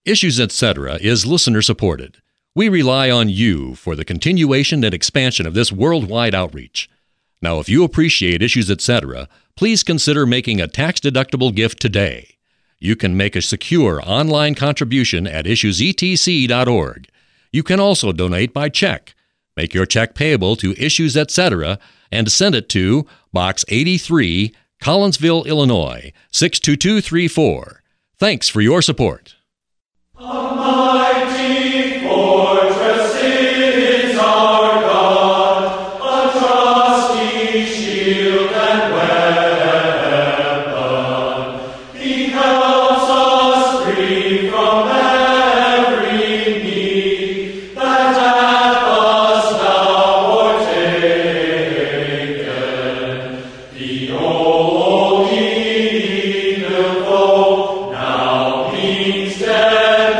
Issues Etc. is listener-supported. We rely on you for the continuation and expansion of this worldwide outreach. Now, if you appreciate Issues Etc., please consider making a tax-deductible gift today. You can make a secure online contribution at issuesetc.org. You can also donate by check. Make your check payable to Issues Etc. and send it to Box 83, Collinsville, Illinois, 62234. Thanks for your support. A mighty fortress is our God, a trusty shield and weapon. He helps us free from every need that hath us now o'ertaken. The old evil foe now means death.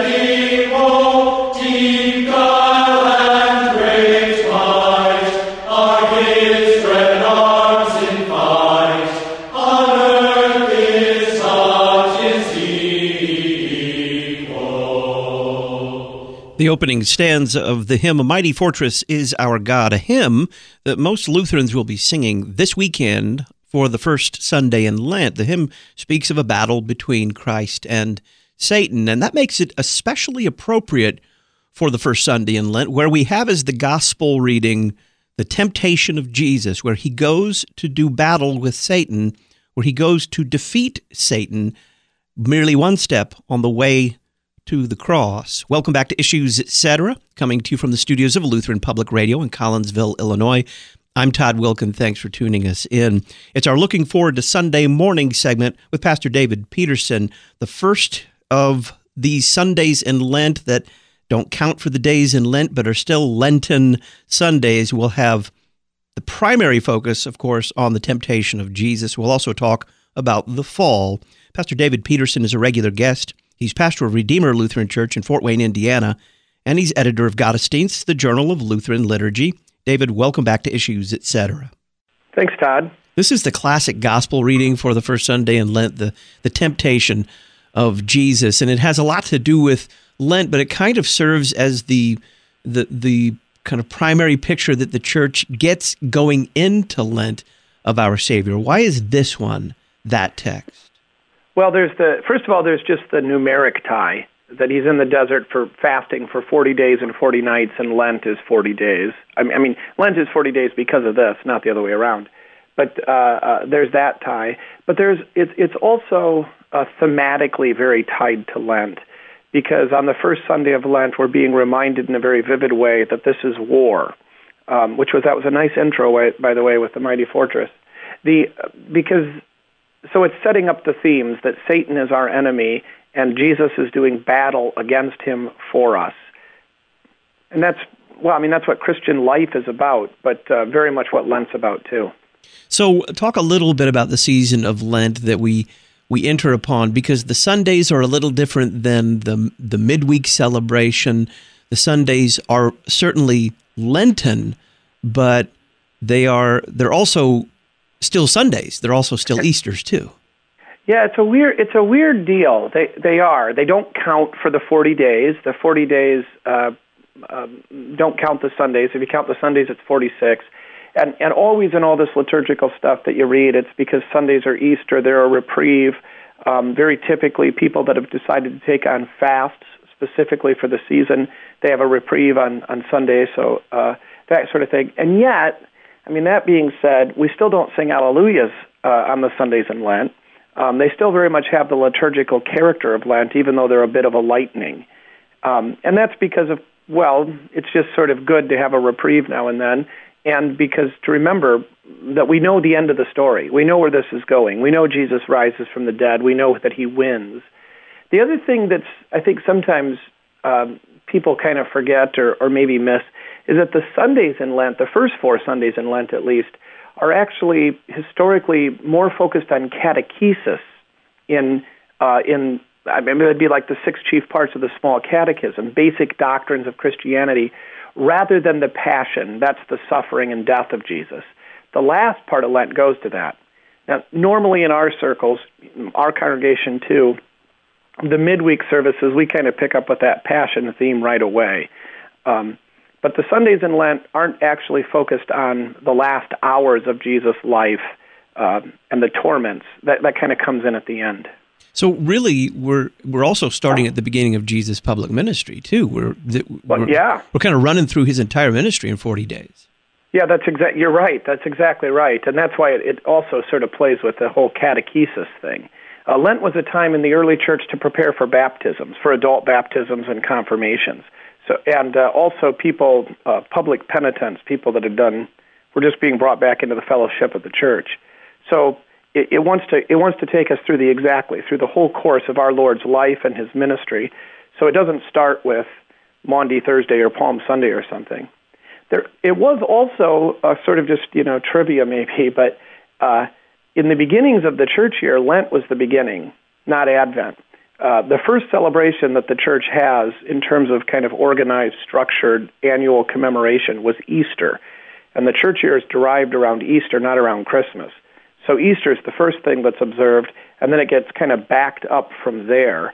The opening stanza of the hymn, A Mighty Fortress is Our God, a hymn that most Lutherans will be singing this weekend for the first Sunday in Lent. The hymn speaks of a battle between Christ and Satan, and that makes it especially appropriate for the first Sunday in Lent, where we have as the gospel reading the temptation of Jesus, where he goes to do battle with Satan, where he goes to defeat Satan merely one step on the way to the cross. Welcome back to Issues Etc., coming to you from the studios of Lutheran Public Radio in Collinsville, Illinois. I'm Todd Wilkin. Thanks for tuning us in. It's our Looking Forward to Sunday Morning segment with Pastor David Peterson, the first of these Sundays in Lent that don't count for the days in Lent, but are still Lenten Sundays. We'll have the primary focus, of course, on the temptation of Jesus. We'll also talk about the fall. Pastor David Peterson is a regular guest. He's pastor of Redeemer Lutheran Church in Fort Wayne, Indiana, and he's editor of Gottesdienst, the Journal of Lutheran Liturgy. David, welcome back to Issues Etc. Thanks, Todd. This is the classic gospel reading for the first Sunday in Lent, the temptation of Jesus, and it has a lot to do with Lent, but it kind of serves as the kind of primary picture that the church gets going into Lent of our Savior. Why is this one that text? Well, first of all, there's just the numeric tie, that he's in the desert for fasting for 40 days and 40 nights, and Lent is 40 days. I mean, Lent is 40 days because of this, not the other way around. But there's that tie. But it's also thematically very tied to Lent, because on the first Sunday of Lent, we're being reminded in a very vivid way that this is war, that was a nice intro, by the way, with the Mighty Fortress. So it's setting up the themes that Satan is our enemy and Jesus is doing battle against him for us. And that's what Christian life is about, but very much what Lent's about too. So talk a little bit about the season of Lent that we enter upon, because the Sundays are a little different than the midweek celebration. The Sundays are certainly Lenten, but they're also still Sundays. They're also still Easters too. Yeah, it's a weird deal. They are. They don't count for the 40 days. The 40 days don't count the Sundays. If you count the Sundays, it's 46. And always in all this liturgical stuff that you read, it's because Sundays are Easter. They're a reprieve. Very typically, people that have decided to take on fasts specifically for the season, they have a reprieve on Sunday. So that sort of thing. And yet, that being said, we still don't sing Alleluias on the Sundays in Lent. They still very much have the liturgical character of Lent, even though they're a bit of a lightening. And that's because of, it's just sort of good to have a reprieve now and then, and because to remember that we know the end of the story. We know where this is going. We know Jesus rises from the dead. We know that he wins. The other thing that's, I think sometimes people kind of forget or maybe miss, is that the Sundays in Lent, the first 4 Sundays in Lent at least, are actually historically more focused on catechesis it'd be like the 6 chief parts of the small catechism, basic doctrines of Christianity, rather than the passion. That's the suffering and death of Jesus. The last part of Lent goes to that. Now, normally in our circles, our congregation too, the midweek services, we kind of pick up with that passion theme right away. But the Sundays in Lent aren't actually focused on the last hours of Jesus' life and the torments. That kind of comes in at the end. So really, we're also starting at the beginning of Jesus' public ministry too. We're kind of running through his entire ministry in 40 days. Yeah, you're right. That's exactly right, and that's why it also sort of plays with the whole catechesis thing. Lent was a time in the early church to prepare for baptisms, for adult baptisms and confirmations. So, and also people, public penitents, people that were just being brought back into the fellowship of the church. So it wants to take us through the whole course of our Lord's life and his ministry. So it doesn't start with Maundy Thursday or Palm Sunday or something. It was also sort of just trivia maybe, but in the beginnings of the church year, Lent was the beginning, not Advent. The first celebration that the church has in terms of kind of organized, structured annual commemoration was Easter. And the church year is derived around Easter, not around Christmas. So Easter is the first thing that's observed, and then it gets kind of backed up from there.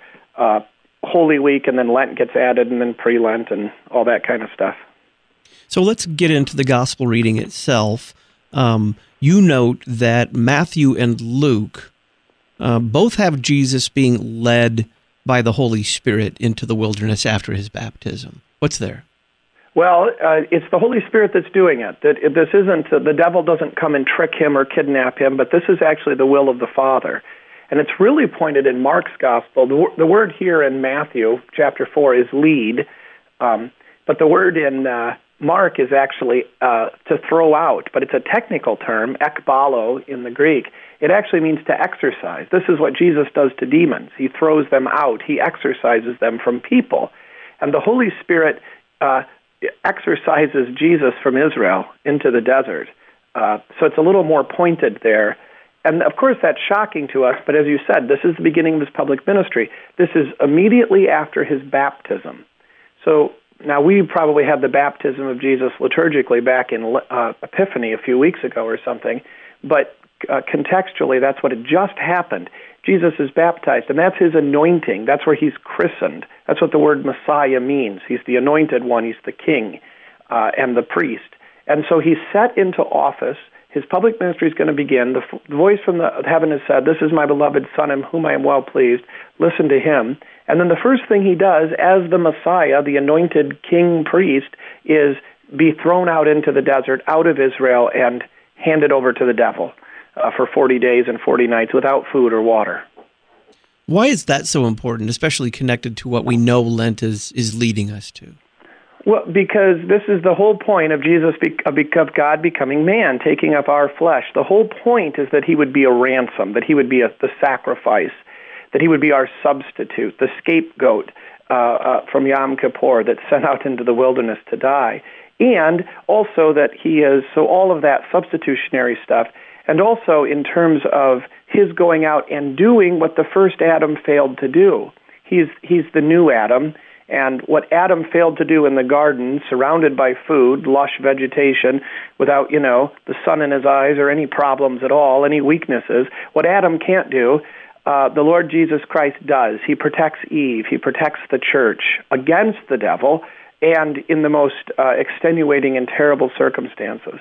Holy Week, and then Lent gets added, and then pre-Lent and all that kind of stuff. So let's get into the gospel reading itself. You note that Matthew and Luke both have Jesus being led by the Holy Spirit into the wilderness after his baptism. What's there? Well, it's the Holy Spirit that's doing it. This isn't the devil doesn't come and trick him or kidnap him, but this is actually the will of the Father. And it's really pointed in Mark's gospel. The word here in Matthew chapter 4 is lead, but the word in Mark is actually to throw out, but it's a technical term, ekbalo in the Greek. It actually means to exorcise. This is what Jesus does to demons. He throws them out. He exorcises them from people. And the Holy Spirit exorcises Jesus from Israel into the desert. So it's a little more pointed there. And of course that's shocking to us, but as you said, this is the beginning of his public ministry. This is immediately after his baptism. So now, we probably had the baptism of Jesus liturgically back in Epiphany a few weeks ago or something, but contextually, that's what had just happened. Jesus is baptized, and that's his anointing. That's where he's christened. That's what the word Messiah means. He's the anointed one. He's the king and the priest. And so he's set into office. His public ministry is going to begin. The voice from heaven has said, "This is my beloved Son, in whom I am well pleased. Listen to him." And then the first thing he does as the Messiah, the anointed king priest, is be thrown out into the desert, out of Israel, and handed over to the devil for 40 days and 40 nights without food or water. Why is that so important, especially connected to what we know Lent is leading us to? Well, because this is the whole point of Jesus, of God becoming man, taking up our flesh. The whole point is that he would be a ransom, that he would be the sacrifice, that he would be our substitute, the scapegoat from Yom Kippur that's sent out into the wilderness to die. And also that he is, so all of that substitutionary stuff, and also in terms of his going out and doing what the first Adam failed to do. He's the new Adam. And what Adam failed to do in the garden, surrounded by food, lush vegetation, without, the sun in his eyes or any problems at all, any weaknesses, what Adam can't do, the Lord Jesus Christ does. He protects Eve. He protects the church against the devil and in the most extenuating and terrible circumstances.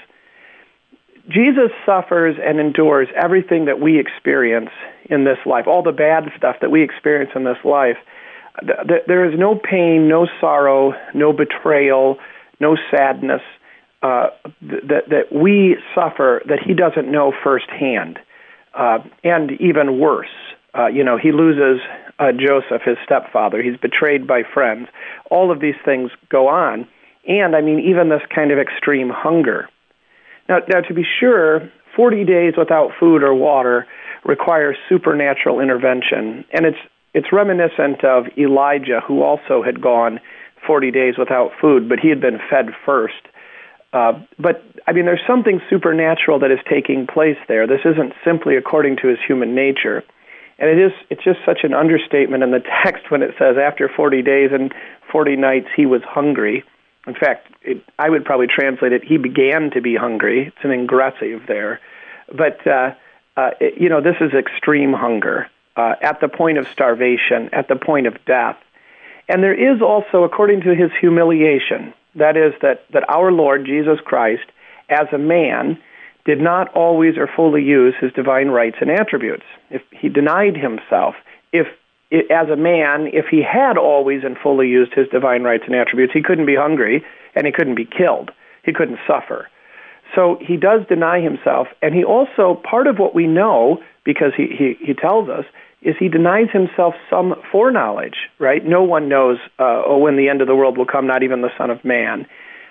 Jesus suffers and endures everything that we experience in this life, all the bad stuff that we experience in this life. There is no pain, no sorrow, no betrayal, no sadness that we suffer that he doesn't know firsthand. And even worse, he loses Joseph, his stepfather. He's betrayed by friends. All of these things go on. And, even this kind of extreme hunger. Now, to be sure, 40 days without food or water requires supernatural intervention. And it's reminiscent of Elijah, who also had gone 40 days without food, but he had been fed first. But there's something supernatural that is taking place there. This isn't simply according to his human nature. And it's just such an understatement in the text when it says, after 40 days and 40 nights, he was hungry. In fact, I would probably translate it, he began to be hungry. It's an ingressive there. But, this is extreme hunger. at the point of starvation, at the point of death. And there is also, according to his humiliation, that is that our Lord Jesus Christ, as a man, did not always or fully use his divine rights and attributes. If he denied himself, as a man, if he had always and fully used his divine rights and attributes, he couldn't be hungry and he couldn't be killed. He couldn't suffer. So he does deny himself, and he also, part of what we know, because he tells us, is he denies himself some foreknowledge, right? No one knows when the end of the world will come, not even the Son of Man.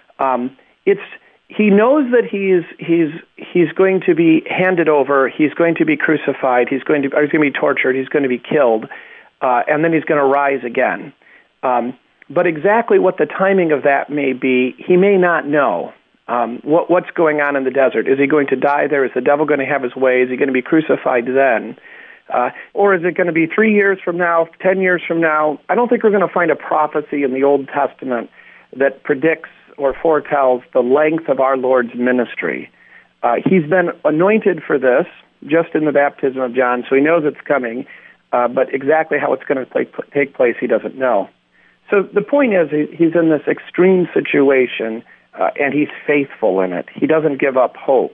He knows that he's going to be handed over, he's going to be crucified, he's going to be tortured, he's going to be killed, and then he's going to rise again. But exactly what the timing of that may be, he may not know. What's going on in the desert? Is he going to die there? Is the devil going to have his way? Is he going to be crucified then? Or is it going to be 3 years from now, 10 years from now? I don't think we're going to find a prophecy in the Old Testament that predicts or foretells the length of our Lord's ministry. He's been anointed for this just in the baptism of John, so he knows it's coming, but exactly how it's going to take place, he doesn't know. So the point is, he's in this extreme situation, and he's faithful in it. He doesn't give up hope.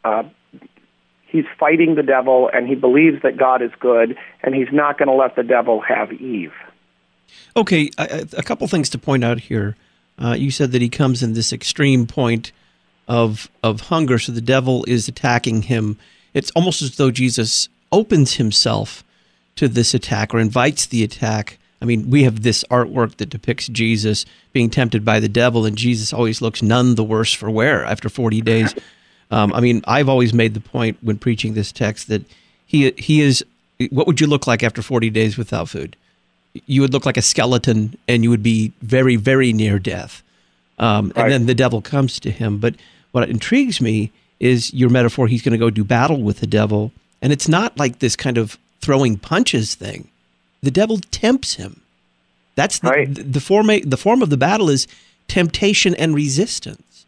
He's fighting the devil, and he believes that God is good, and he's not going to let the devil have Eve. Okay, a couple things to point out here. You said that he comes in this extreme point of hunger, so the devil is attacking him. It's almost as though Jesus opens himself to this attack or invites the attack. I mean, we have this artwork that depicts Jesus being tempted by the devil, and Jesus always looks none the worse for wear after 40 days. I mean, I've always made the point when preaching this text that he is, what would you look like after 40 days without food? You would look like a skeleton, and you would be very, very near death. And then the devil comes to him. But what intrigues me is your metaphor, he's going to go do battle with the devil, and it's not like this kind of throwing punches thing. The devil tempts him. That's the form of the battle is temptation and resistance.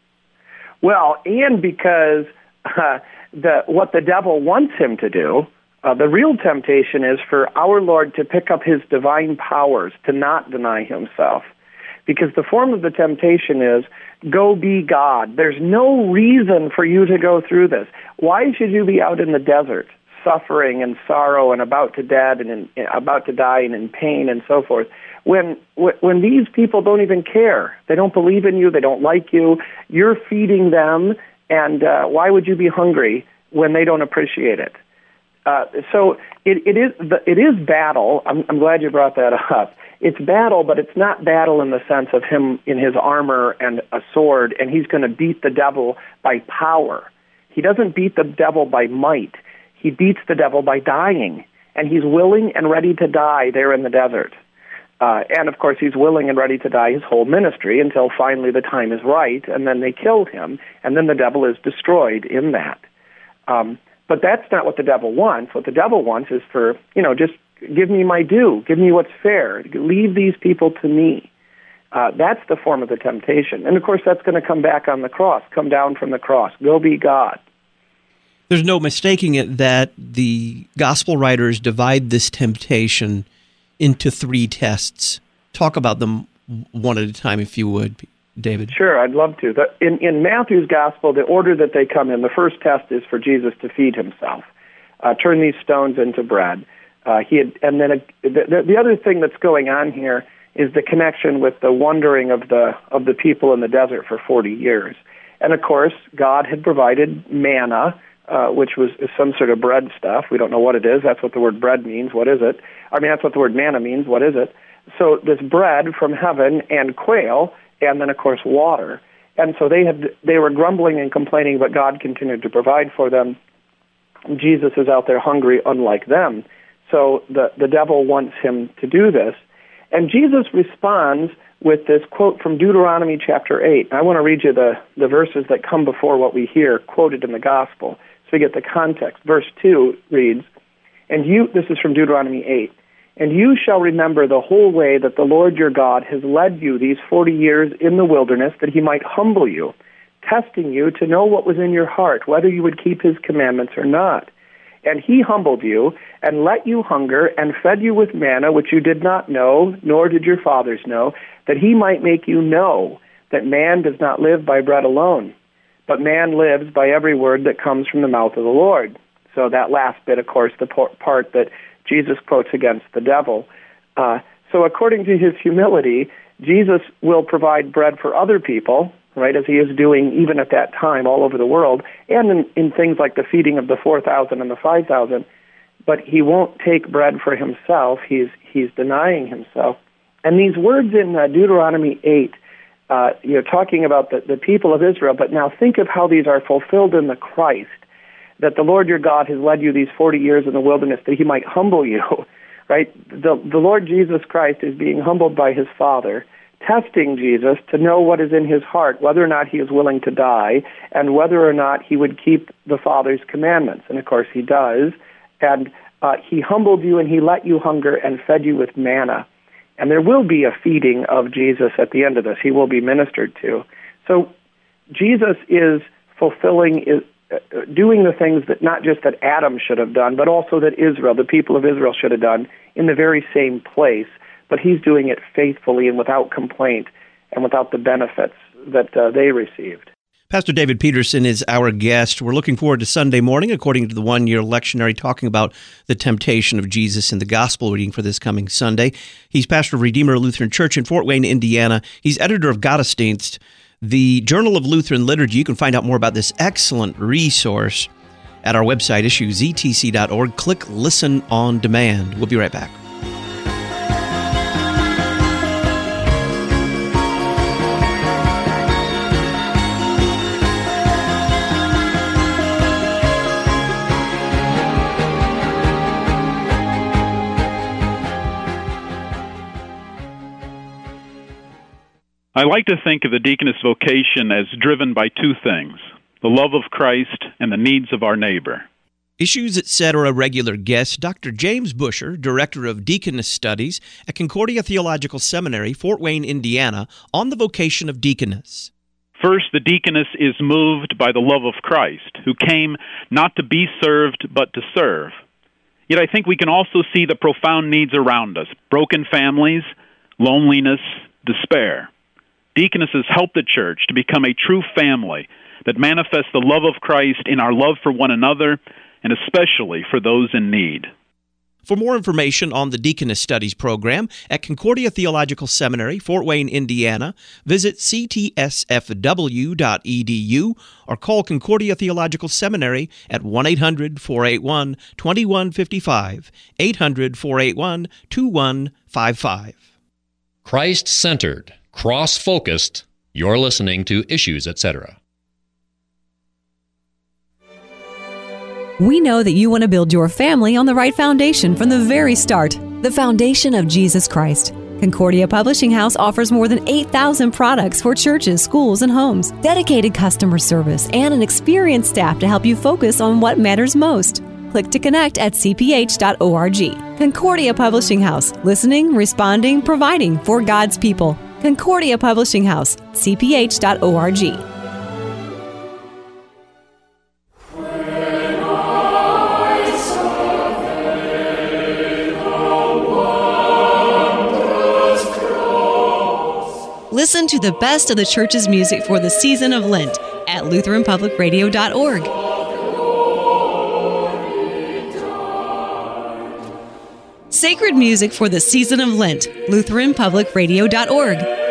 Well, and because what the devil wants him to do, the real temptation is for our Lord to pick up his divine powers, to not deny himself. Because the form of the temptation is, go be God. There's no reason for you to go through this. Why should you be out in the desert, suffering and sorrow and about to die and in pain and so forth, when these people don't even care? They don't believe in you. They don't like you. You're feeding them, and why would you be hungry when they don't appreciate it? So it is battle. I'm glad you brought that up. It's battle, but it's not battle in the sense of him in his armor and a sword, and he's going to beat the devil by power. He doesn't beat the devil by might. He beats the devil by dying, and he's willing and ready to die there in the desert. And, of course, he's willing and ready to die his whole ministry until finally the time is right, and then they kill him, and then the devil is destroyed in that. But that's not what the devil wants. What the devil wants is for, just give me my due. Give me what's fair. Leave these people to me. That's the form of the temptation. And, of course, that's going to come back on the cross, come down from the cross. Go be God. There's no mistaking it that the gospel writers divide this temptation into 3 tests. Talk about them one at a time, if you would, David. Sure, I'd love to. In Matthew's gospel, the order that they come in, the first test is for Jesus to feed himself. Turn these stones into bread. The other thing that's going on here is the connection with the wandering of the people in the desert for 40 years. And of course, God had provided manna, which is some sort of bread stuff. We don't know what it is. That's what the word bread means. What is it? That's what the word manna means. What is it? So this bread from heaven and quail, and then of course water. And so they were grumbling and complaining, but God continued to provide for them. Jesus is out there hungry, unlike them. So the devil wants him to do this. And Jesus responds with this quote from Deuteronomy chapter 8. I want to read you the verses that come before what we hear quoted in the gospel, so we get the context. Verse 2 reads, this is from Deuteronomy 8, and you shall remember the whole way that the Lord your God has led you these 40 years in the wilderness, that he might humble you, testing you to know what was in your heart, whether you would keep his commandments or not. And he humbled you and let you hunger and fed you with manna, which you did not know, nor did your fathers know, that he might make you know that man does not live by bread alone, but man lives by every word that comes from the mouth of the Lord. So that last bit, of course, the part that Jesus quotes against the devil. So according to his humility, Jesus will provide bread for other people, right, as he is doing even at that time all over the world, and in things like the feeding of the 4,000 and the 5,000. But he won't take bread for himself. He's denying himself. And these words in Deuteronomy 8, talking about the people of Israel, but now think of how these are fulfilled in the Christ, that the Lord your God has led you these 40 years in the wilderness that he might humble you, right? The Lord Jesus Christ is being humbled by his Father, testing Jesus to know what is in his heart, whether or not he is willing to die, and whether or not he would keep the Father's commandments. And, of course, he does. And he humbled you, and he let you hunger and fed you with manna. And there will be a feeding of Jesus at the end of this. He will be ministered to. So Jesus is fulfilling, doing the things that not just that Adam should have done, but also that Israel, the people of Israel, should have done in the very same place. But he's doing it faithfully and without complaint and without the benefits that they received. Pastor David Peterson is our guest. We're looking forward to Sunday morning, according to the one-year lectionary, talking about the temptation of Jesus in the gospel reading for this coming Sunday. He's pastor of Redeemer Lutheran Church in Fort Wayne, Indiana. He's editor of Gottesdienst, the Journal of Lutheran Liturgy. You can find out more about this excellent resource at our website, issuesetc.org. Click Listen on Demand. We'll be right back. I like to think of the deaconess vocation as driven by two things, the love of Christ and the needs of our neighbor. Issues Etc. regular guest, Dr. James Busher, Director of Deaconess Studies at Concordia Theological Seminary, Fort Wayne, Indiana, on the vocation of deaconess. First, the deaconess is moved by the love of Christ, who came not to be served, but to serve. Yet I think we can also see the profound needs around us, broken families, loneliness, despair. Deaconesses help the church to become a true family that manifests the love of Christ in our love for one another, and especially for those in need. For more information on the Deaconess Studies program at Concordia Theological Seminary, Fort Wayne, Indiana, visit ctsfw.edu or call Concordia Theological Seminary at 1-800-481-2155, 800-481-2155. Christ-centered, cross-focused, you're listening to Issues Etc. We know that you want to build your family on the right foundation from the very start, the foundation of Jesus Christ. Concordia Publishing House offers more than 8,000 products for churches, schools, and homes, dedicated customer service, and an experienced staff to help you focus on what matters most. Click to connect at cph.org. Concordia Publishing House, listening, responding, providing for God's people. Concordia Publishing House, cph.org. Listen to the best of the church's music for the season of Lent at LutheranPublicRadio.org. Sacred music for the season of Lent, LutheranPublicRadio.org.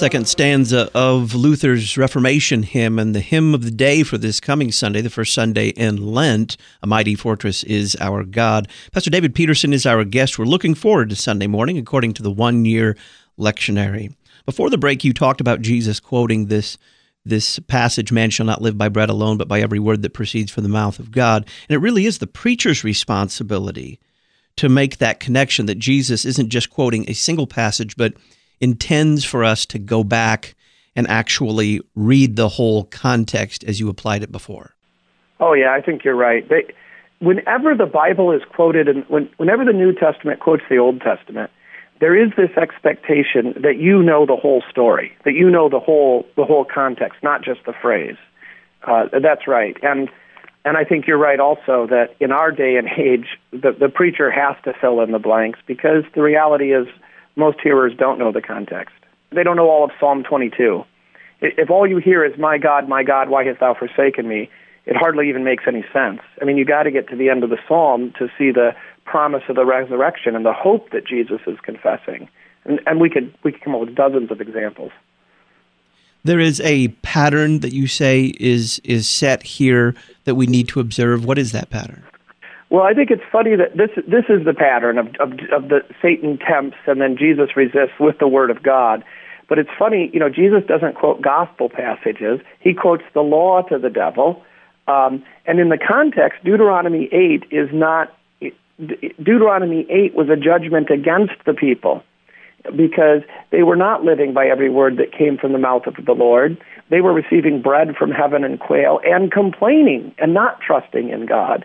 second stanza of Luther's Reformation hymn and the hymn of the day for this coming Sunday, the first Sunday in Lent, A Mighty Fortress is Our God. Pastor David Peterson is our guest. We're looking forward to Sunday morning according to the one-year lectionary. Before the break, you talked about Jesus quoting this passage, man shall not live by bread alone, but by every word that proceeds from the mouth of God. And it really is the preacher's responsibility to make that connection that Jesus isn't just quoting a single passage, but intends for us to go back and actually read the whole context as you applied it before. Oh, yeah, I think you're right. Whenever the Bible is quoted, and whenever the New Testament quotes the Old Testament, there is this expectation that you know the whole story, that you know the whole context, not just the phrase. That's right. And I think you're right also that in our day and age, the preacher has to fill in the blanks because the reality is most hearers don't know the context. They don't know all of Psalm 22. If all you hear is, my God, why hast thou forsaken me?" it hardly even makes any sense. I mean, you got to get to the end of the psalm to see the promise of the resurrection and the hope that Jesus is confessing. And we could come up with dozens of examples. There is a pattern that you say is set here that we need to observe. What is that pattern? Well, I think it's funny that this is the pattern of the Satan tempts and then Jesus resists with the Word of God. But it's funny, Jesus doesn't quote gospel passages. He quotes the law to the devil. And in the context, Deuteronomy 8 was a judgment against the people because they were not living by every word that came from the mouth of the Lord. They were receiving bread from heaven and quail and complaining and not trusting in God.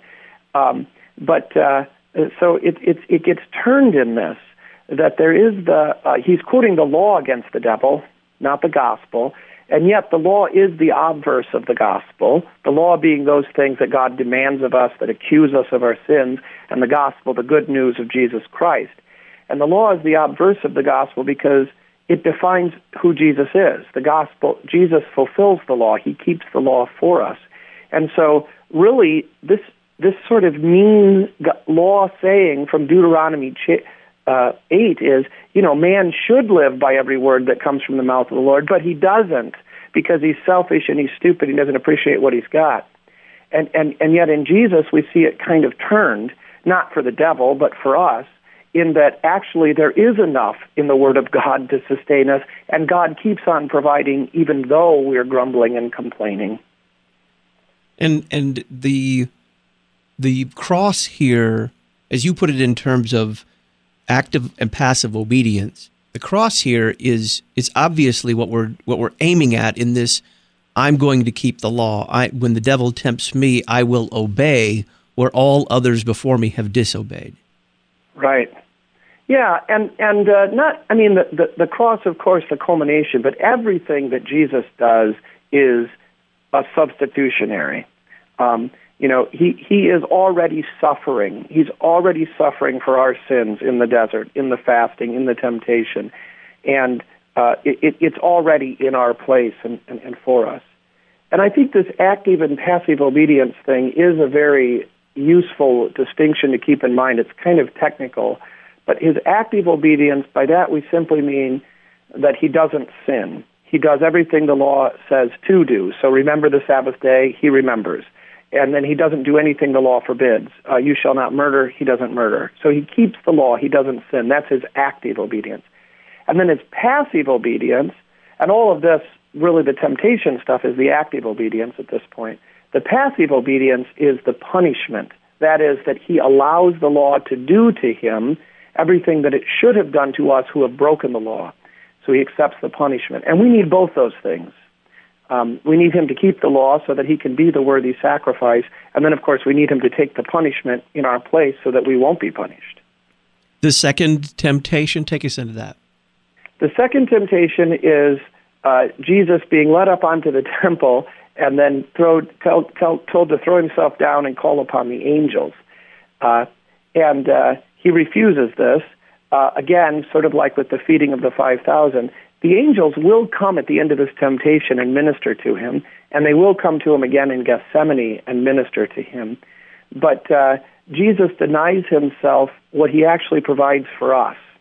So it gets turned in this, that there is he's quoting the law against the devil, not the gospel, and yet the law is the obverse of the gospel, the law being those things that God demands of us that accuse us of our sins, and the gospel, the good news of Jesus Christ. And the law is the obverse of the gospel because it defines who Jesus is. The gospel, Jesus fulfills the law. He keeps the law for us. And so really this sort of mean law saying from Deuteronomy 8 is, man should live by every word that comes from the mouth of the Lord, but he doesn't because he's selfish and he's stupid. He doesn't appreciate what he's got. And yet in Jesus we see it kind of turned, not for the devil, but for us, in that actually there is enough in the Word of God to sustain us, and God keeps on providing even though we're grumbling and complaining. And the cross here, as you put it in terms of active and passive obedience, the cross here is obviously what we're aiming at in this. I'm going to keep the law. When the devil tempts me, I will obey, where all others before me have disobeyed. Right. Yeah, and the cross, of course, the culmination, but everything that Jesus does is a substitutionary. He is already suffering. He's already suffering for our sins in the desert, in the fasting, in the temptation. And it's already in our place and for us. And I think this active and passive obedience thing is a very useful distinction to keep in mind. It's kind of technical. But his active obedience, by that we simply mean that he doesn't sin. He does everything the law says to do. So remember the Sabbath day, he remembers. And then he doesn't do anything the law forbids. You shall not murder, he doesn't murder. So he keeps the law, he doesn't sin. That's his active obedience. And then his passive obedience, and all of this, really the temptation stuff is the active obedience at this point. The passive obedience is the punishment. That is, that he allows the law to do to him everything that it should have done to us who have broken the law. So he accepts the punishment. And we need both those things. We need him to keep the law so that he can be the worthy sacrifice. And then, of course, we need him to take the punishment in our place so that we won't be punished. The second temptation, take us into that. The second temptation is Jesus being led up onto the temple and then told to throw himself down and call upon the angels. And he refuses this. Again, sort of like with the feeding of the 5,000, the angels will come at the end of this temptation and minister to him, and they will come to him again in Gethsemane and minister to him. But Jesus denies himself what he actually provides for us.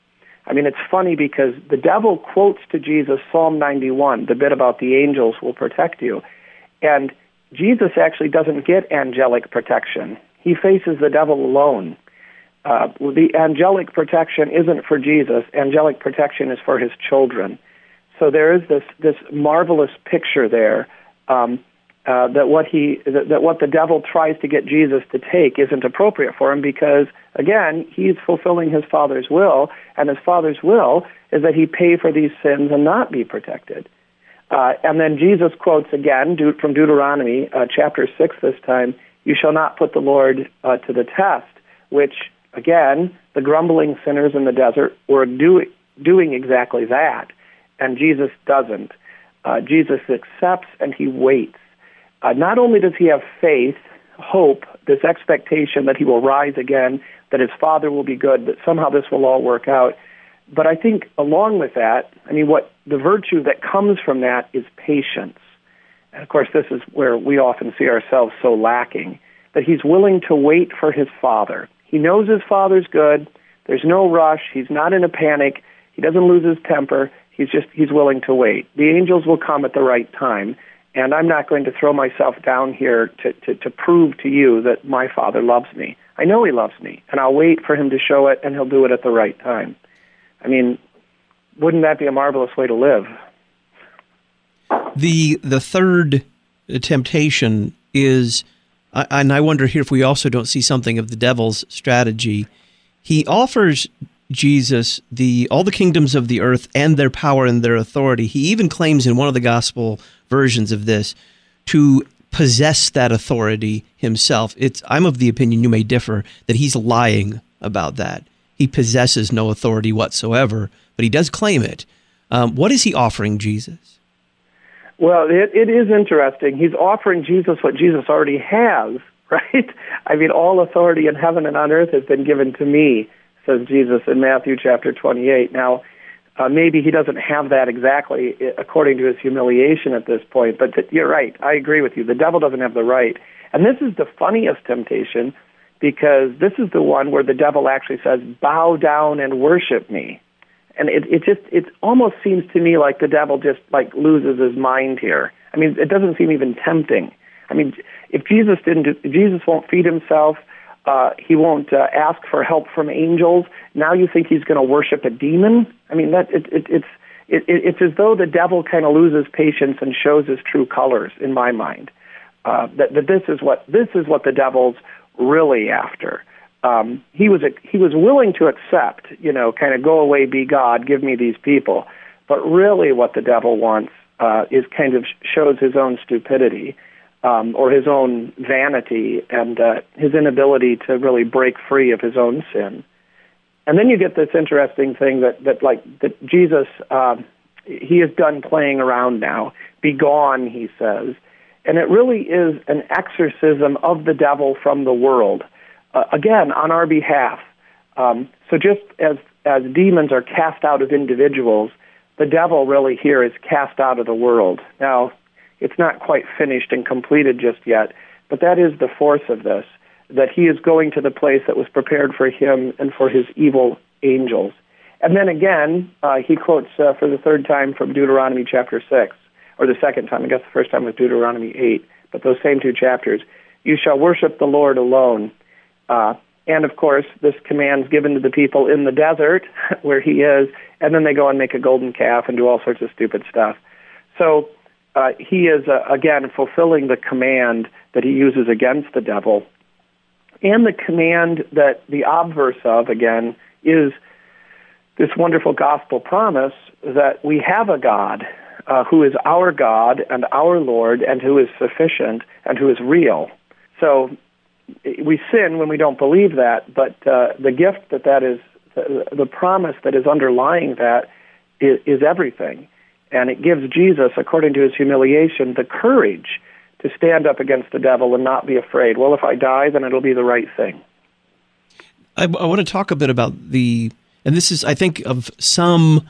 I mean, it's funny because the devil quotes to Jesus Psalm 91, the bit about the angels will protect you. And Jesus actually doesn't get angelic protection. He faces the devil alone. The angelic protection isn't for Jesus. Angelic protection is for his children. So there is this marvelous picture there that what the devil tries to get Jesus to take isn't appropriate for him because, again, he's fulfilling his Father's will, and his Father's will is that he pay for these sins and not be protected. And then Jesus quotes again from Deuteronomy chapter 6 this time, "You shall not put the Lord to the test," which, again, the grumbling sinners in the desert were doing exactly that, and Jesus doesn't. Jesus accepts and he waits. Not only does he have faith, hope, this expectation that he will rise again, that his Father will be good, that somehow this will all work out, but I think along with that, I mean, what the virtue that comes from that is patience. And of course, this is where we often see ourselves so lacking, that he's willing to wait for his Father. He knows his Father's good. There's no rush. He's not in a panic. He doesn't lose his temper. He's willing to wait. The angels will come at the right time. And I'm not going to throw myself down here to prove to you that my Father loves me. I know he loves me, and I'll wait for him to show it, and he'll do it at the right time. I mean, wouldn't that be a marvelous way to live? The third temptation is, and I wonder here if we also don't see something of the devil's strategy. He offers Jesus all the kingdoms of the earth and their power and their authority. He even claims in one of the gospel versions of this to possess that authority himself. I'm of the opinion, you may differ, that he's lying about that. He possesses no authority whatsoever, but he does claim it. What is he offering Jesus? Well, it is interesting. He's offering Jesus what Jesus already has, right? I mean, all authority in heaven and on earth has been given to me, says Jesus in Matthew chapter 28. Now, maybe he doesn't have that exactly according to his humiliation at this point, but you're right. I agree with you. The devil doesn't have the right. And this is the funniest temptation because this is the one where the devil actually says, bow down and worship me. And it almost seems to me like the devil just like loses his mind here. I mean, it doesn't seem even tempting. I mean, if Jesus won't feed himself, he won't ask for help from angels. Now you think he's going to worship a demon? I mean, it's as though the devil kind of loses patience and shows his true colors in my mind. That this is what the devil's really after. He was willing to accept, kind of go away, be God, give me these people. But really, what the devil wants is kind of shows his own stupidity. Or his own vanity and his inability to really break free of his own sin. And then you get this interesting thing that Jesus, he is done playing around now. Be gone, he says. And it really is an exorcism of the devil from the world, again, on our behalf. So just as demons are cast out of individuals, the devil really here is cast out of the world. Now, it's not quite finished and completed just yet, but that is the force of this, that he is going to the place that was prepared for him and for his evil angels. And then again, he quotes for the third time from Deuteronomy chapter 6, or the second time, I guess the first time was Deuteronomy 8, but those same two chapters. You shall worship the Lord alone. And of course, this command's given to the people in the desert where he is, and then they go and make a golden calf and do all sorts of stupid stuff. So he is, again, fulfilling the command that he uses against the devil. And the command that the obverse of, again, is this wonderful gospel promise that we have a God who is our God and our Lord and who is sufficient and who is real. So we sin when we don't believe that, but the gift that is, the promise that is underlying that is everything. And it gives Jesus, according to his humiliation, the courage to stand up against the devil and not be afraid. Well, if I die, then it'll be the right thing. I want to talk a bit about and this is, I think, of some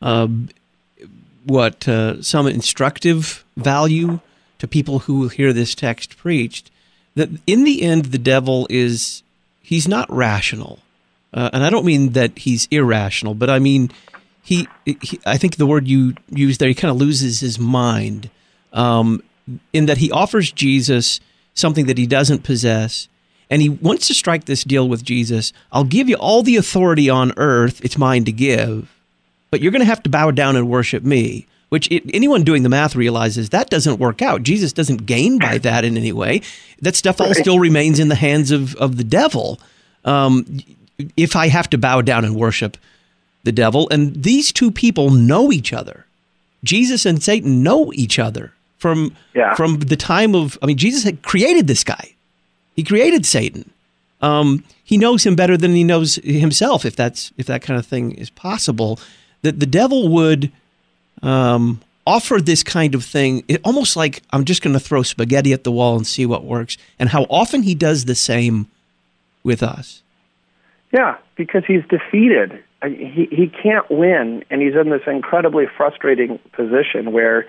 instructive value to people who hear this text preached, that in the end, the devil he's not rational. and I don't mean that he's irrational, but I mean he I think the word you used there, he kind of loses his mind, in that he offers Jesus something that he doesn't possess, and he wants to strike this deal with Jesus. I'll give you all the authority on earth, it's mine to give, but you're going to have to bow down and worship me, which anyone doing the math realizes that doesn't work out. Jesus doesn't gain by that in any way. That stuff all still remains in the hands of the devil. If I have to bow down and worship the devil, and these two people know each other. Jesus and Satan know each other from the time of, Jesus had created this guy. He created Satan. He knows him better than he knows himself, if that kind of thing is possible. That the devil would offer this kind of thing, almost like I'm just going to throw spaghetti at the wall and see what works, and how often he does the same with us. Yeah, because he's defeated. He can't win, and he's in this incredibly frustrating position where,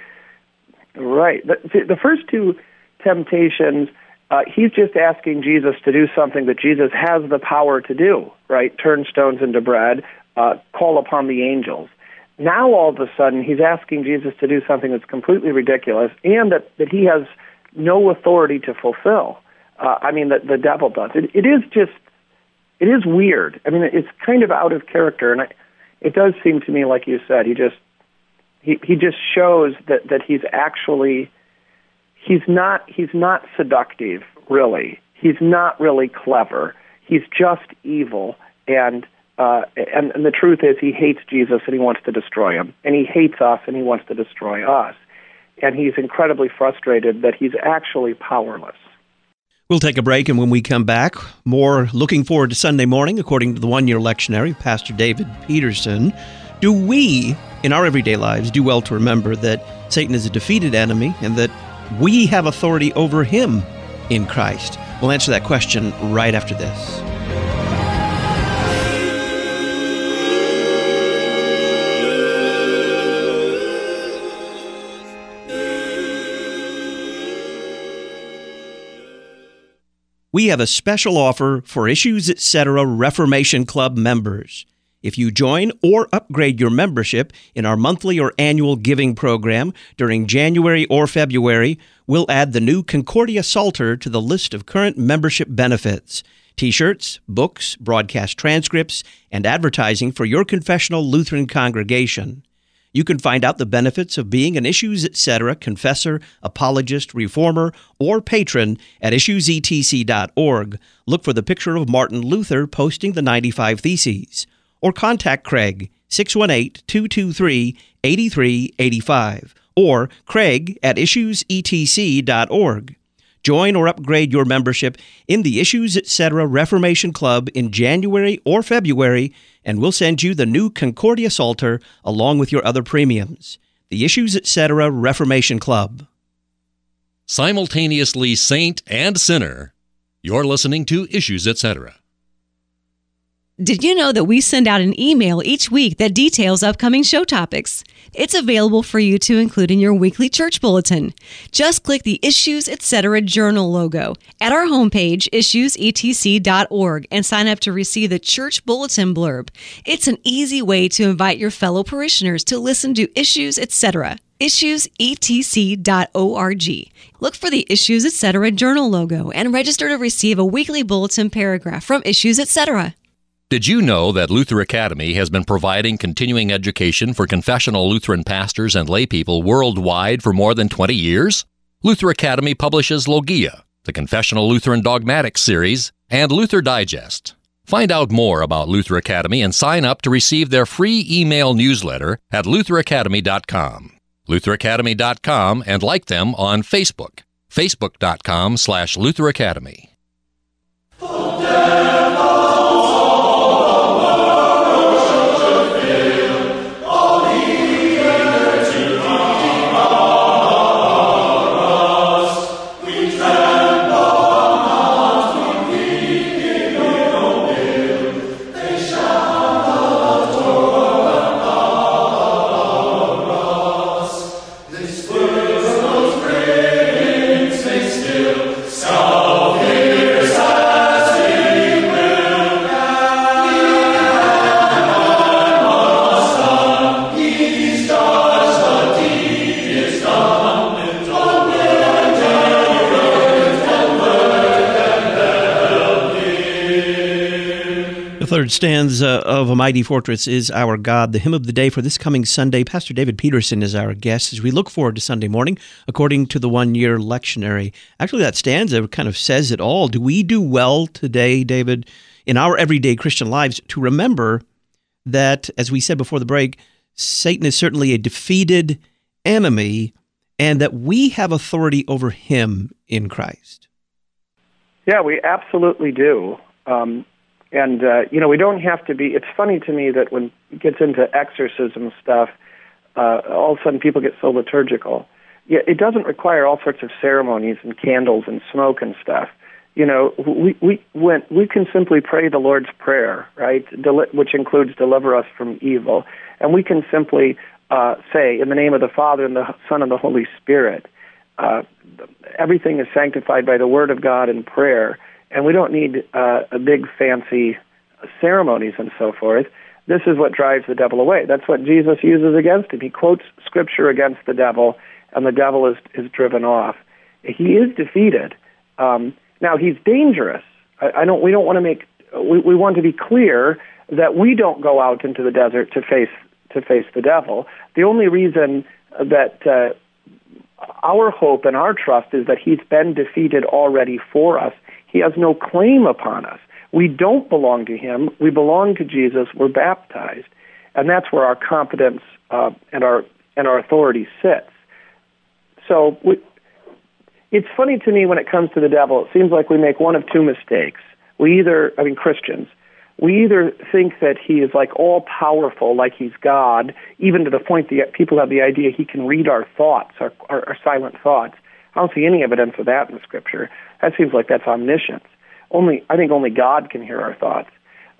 the first two temptations, he's just asking Jesus to do something that Jesus has the power to do, right? Turn stones into bread, call upon the angels. Now, all of a sudden, he's asking Jesus to do something that's completely ridiculous and that he has no authority to fulfill. That the devil does. It is weird. It's kind of out of character, and it does seem to me, like you said, he just shows that he's not seductive, really. He's not really clever. He's just evil, and the truth is he hates Jesus and he wants to destroy him, and he hates us and he wants to destroy us, and he's incredibly frustrated that he's actually powerless. We'll take a break, and when we come back, more looking forward to Sunday morning, according to the one-year lectionary, Pastor David Peterson. Do we, in our everyday lives, do well to remember that Satan is a defeated enemy and that we have authority over him in Christ? We'll answer that question right after this. We have a special offer for Issues Etc. Reformation Club members. If you join or upgrade your membership in our monthly or annual giving program during January or February, we'll add the new Concordia Psalter to the list of current membership benefits: T-shirts, books, broadcast transcripts, and advertising for your confessional Lutheran congregation. You can find out the benefits of being an Issues Etc. confessor, apologist, reformer, or patron at issuesetc.org. Look for the picture of Martin Luther posting the 95 Theses. Or contact Craig, 618-223-8385, or Craig at issuesetc.org. Join or upgrade your membership in the Issues Etc. Reformation Club in January or February, and we'll send you the new Concordia Psalter along with your other premiums. The Issues Etc. Reformation Club. Simultaneously saint and sinner. You're listening to Issues Etc. Did you know that we send out an email each week that details upcoming show topics? It's available for you to include in your weekly church bulletin. Just click the Issues Etc. Journal logo at our homepage, issuesetc.org, and sign up to receive the church bulletin blurb. It's an easy way to invite your fellow parishioners to listen to Issues Etc. issuesetc.org. Look for the Issues Etc. Journal logo and register to receive a weekly bulletin paragraph from Issues Etc. Did you know that Luther Academy has been providing continuing education for confessional Lutheran pastors and laypeople worldwide for more than 20 years? Luther Academy publishes Logia, the Confessional Lutheran Dogmatics series, and Luther Digest. Find out more about Luther Academy and sign up to receive their free email newsletter at lutheracademy.com. lutheracademy.com, and like them on Facebook, facebook.com/Luther Academy. Salve, third stanza of A Mighty Fortress is Our God, the hymn of the day for this coming Sunday. Pastor David Peterson is our guest as we look forward to Sunday morning according to the one-year lectionary. Actually, that stanza kind of says it all. Do we do well today, David, in our everyday Christian lives to remember that, as we said before the break, Satan is certainly a defeated enemy and that we have authority over him in Christ? Yeah, we absolutely do. We don't have to be. It's funny to me that when it gets into exorcism stuff, all of a sudden people get so liturgical. Yeah, it doesn't require all sorts of ceremonies and candles and smoke and stuff. We can simply pray the Lord's Prayer, right? Which includes deliver us from evil, and we can simply say, in the name of the Father and the Son and the Holy Spirit. Everything is sanctified by the Word of God and prayer. And we don't need a big fancy ceremonies and so forth. This is what drives the devil away. That's what Jesus uses against him. He quotes Scripture against the devil, and the devil is driven off. He is defeated. Now he's dangerous. We don't want to make. We want to be clear that we don't go out into the desert to face the devil. The only reason that our hope and our trust is that he's been defeated already for us. He has no claim upon us. We don't belong to him. We belong to Jesus. We're baptized. And that's where our confidence and our authority sits. So it's funny to me when it comes to the devil. It seems like we make one of two mistakes. Christians, we either think that he is like all-powerful, like he's God, even to the point that people have the idea he can read our thoughts, our silent thoughts. I don't see any evidence of that in the Scripture. That seems like that's omniscience. I think only God can hear our thoughts.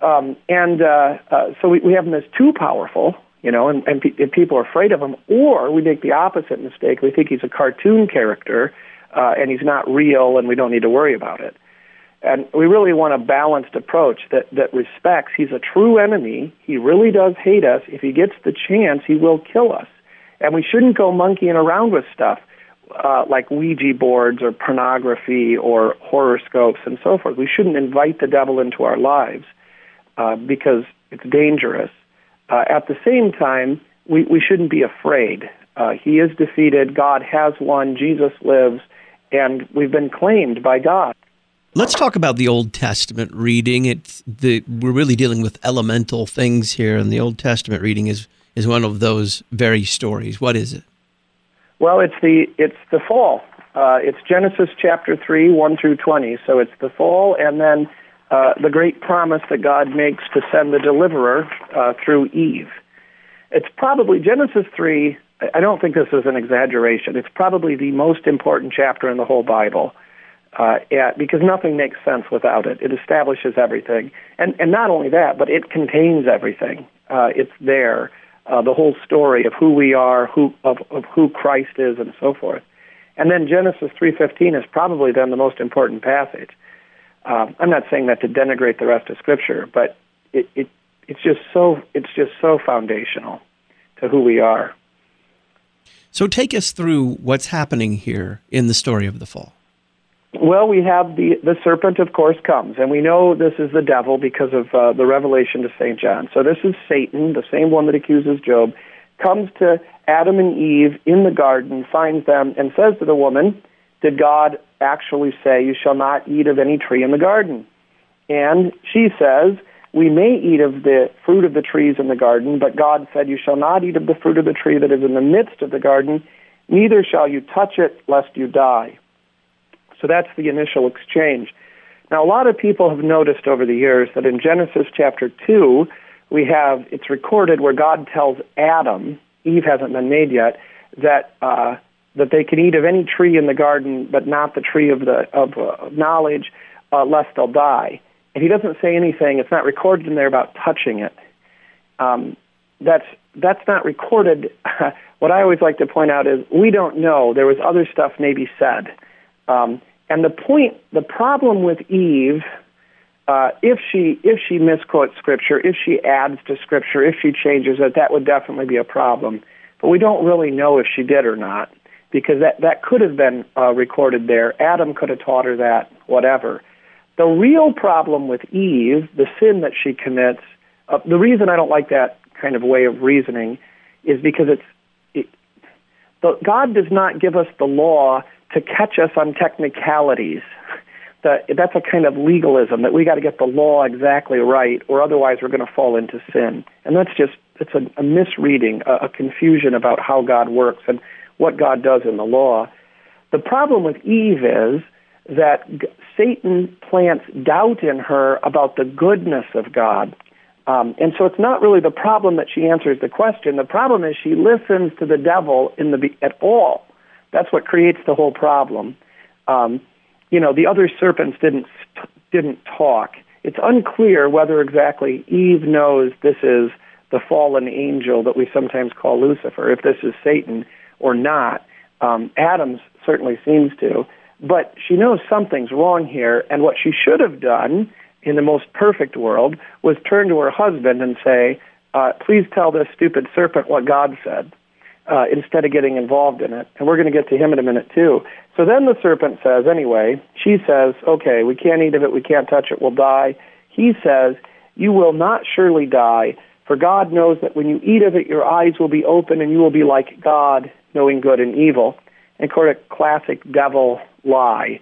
So we have him as too powerful, and people are afraid of him. Or we make the opposite mistake. We think he's a cartoon character, and he's not real, and we don't need to worry about it. And we really want a balanced approach that respects he's a true enemy. He really does hate us. If he gets the chance, he will kill us. And we shouldn't go monkeying around with stuff like Ouija boards or pornography or horoscopes and so forth. We shouldn't invite the devil into our lives because it's dangerous. At the same time, we shouldn't be afraid. He is defeated. God has won. Jesus lives. And we've been claimed by God. Let's talk about the Old Testament reading. We're really dealing with elemental things here, and the Old Testament reading is one of those very stories. What is it? Well, it's the fall. It's Genesis chapter 3, 1 through 20. So it's the fall, and then the great promise that God makes to send the deliverer through Eve. It's probably Genesis 3. I don't think this is an exaggeration. It's probably the most important chapter in the whole Bible. Because nothing makes sense without it. It establishes everything. And not only that, but it contains everything. It's there, the whole story of who we are, of who Christ is, and so forth. And then Genesis 3:15 is probably then the most important passage. I'm not saying that to denigrate the rest of Scripture, but it's just so foundational to who we are. So take us through what's happening here in the story of the fall. Well, we have the serpent, of course, comes, and we know this is the devil because of the revelation to St. John. So this is Satan, the same one that accuses Job, comes to Adam and Eve in the garden, finds them, and says to the woman, did God actually say, you shall not eat of any tree in the garden? And she says, we may eat of the fruit of the trees in the garden, but God said, you shall not eat of the fruit of the tree that is in the midst of the garden, neither shall you touch it, lest you die. So that's the initial exchange. Now, a lot of people have noticed over the years that in Genesis chapter 2, it's recorded where God tells Adam, Eve hasn't been made yet, that they can eat of any tree in the garden, but not the tree of knowledge, lest they'll die. And he doesn't say anything. It's not recorded in there about touching it. That's not recorded. What I always like to point out is we don't know. There was other stuff maybe said. And the problem with Eve, if she misquotes Scripture, if she adds to Scripture, if she changes it, that would definitely be a problem. But we don't really know if she did or not, because that could have been recorded there. Adam could have taught her that, whatever. The real problem with Eve, the sin that she commits, the reason I don't like that kind of way of reasoning is because God does not give us the law to catch us on technicalities. That's a kind of legalism, that we got to get the law exactly right, or otherwise we're going to fall into sin. And it's a misreading, a confusion about how God works and what God does in the law. The problem with Eve is that Satan plants doubt in her about the goodness of God. And so it's not really the problem that she answers the question. The problem is she listens to the devil at all. That's what creates the whole problem. The other serpents didn't talk. It's unclear whether exactly Eve knows this is the fallen angel that we sometimes call Lucifer, if this is Satan or not. Adam certainly seems to. But she knows something's wrong here, and what she should have done in the most perfect world was turn to her husband and say, please tell this stupid serpent what God said, instead of getting involved in it. And we're going to get to him in a minute, too. So then the serpent says, anyway, she says, okay, we can't eat of it, we can't touch it, we'll die. He says, you will not surely die, for God knows that when you eat of it, your eyes will be open and you will be like God, knowing good and evil. And sort of classic devil lie.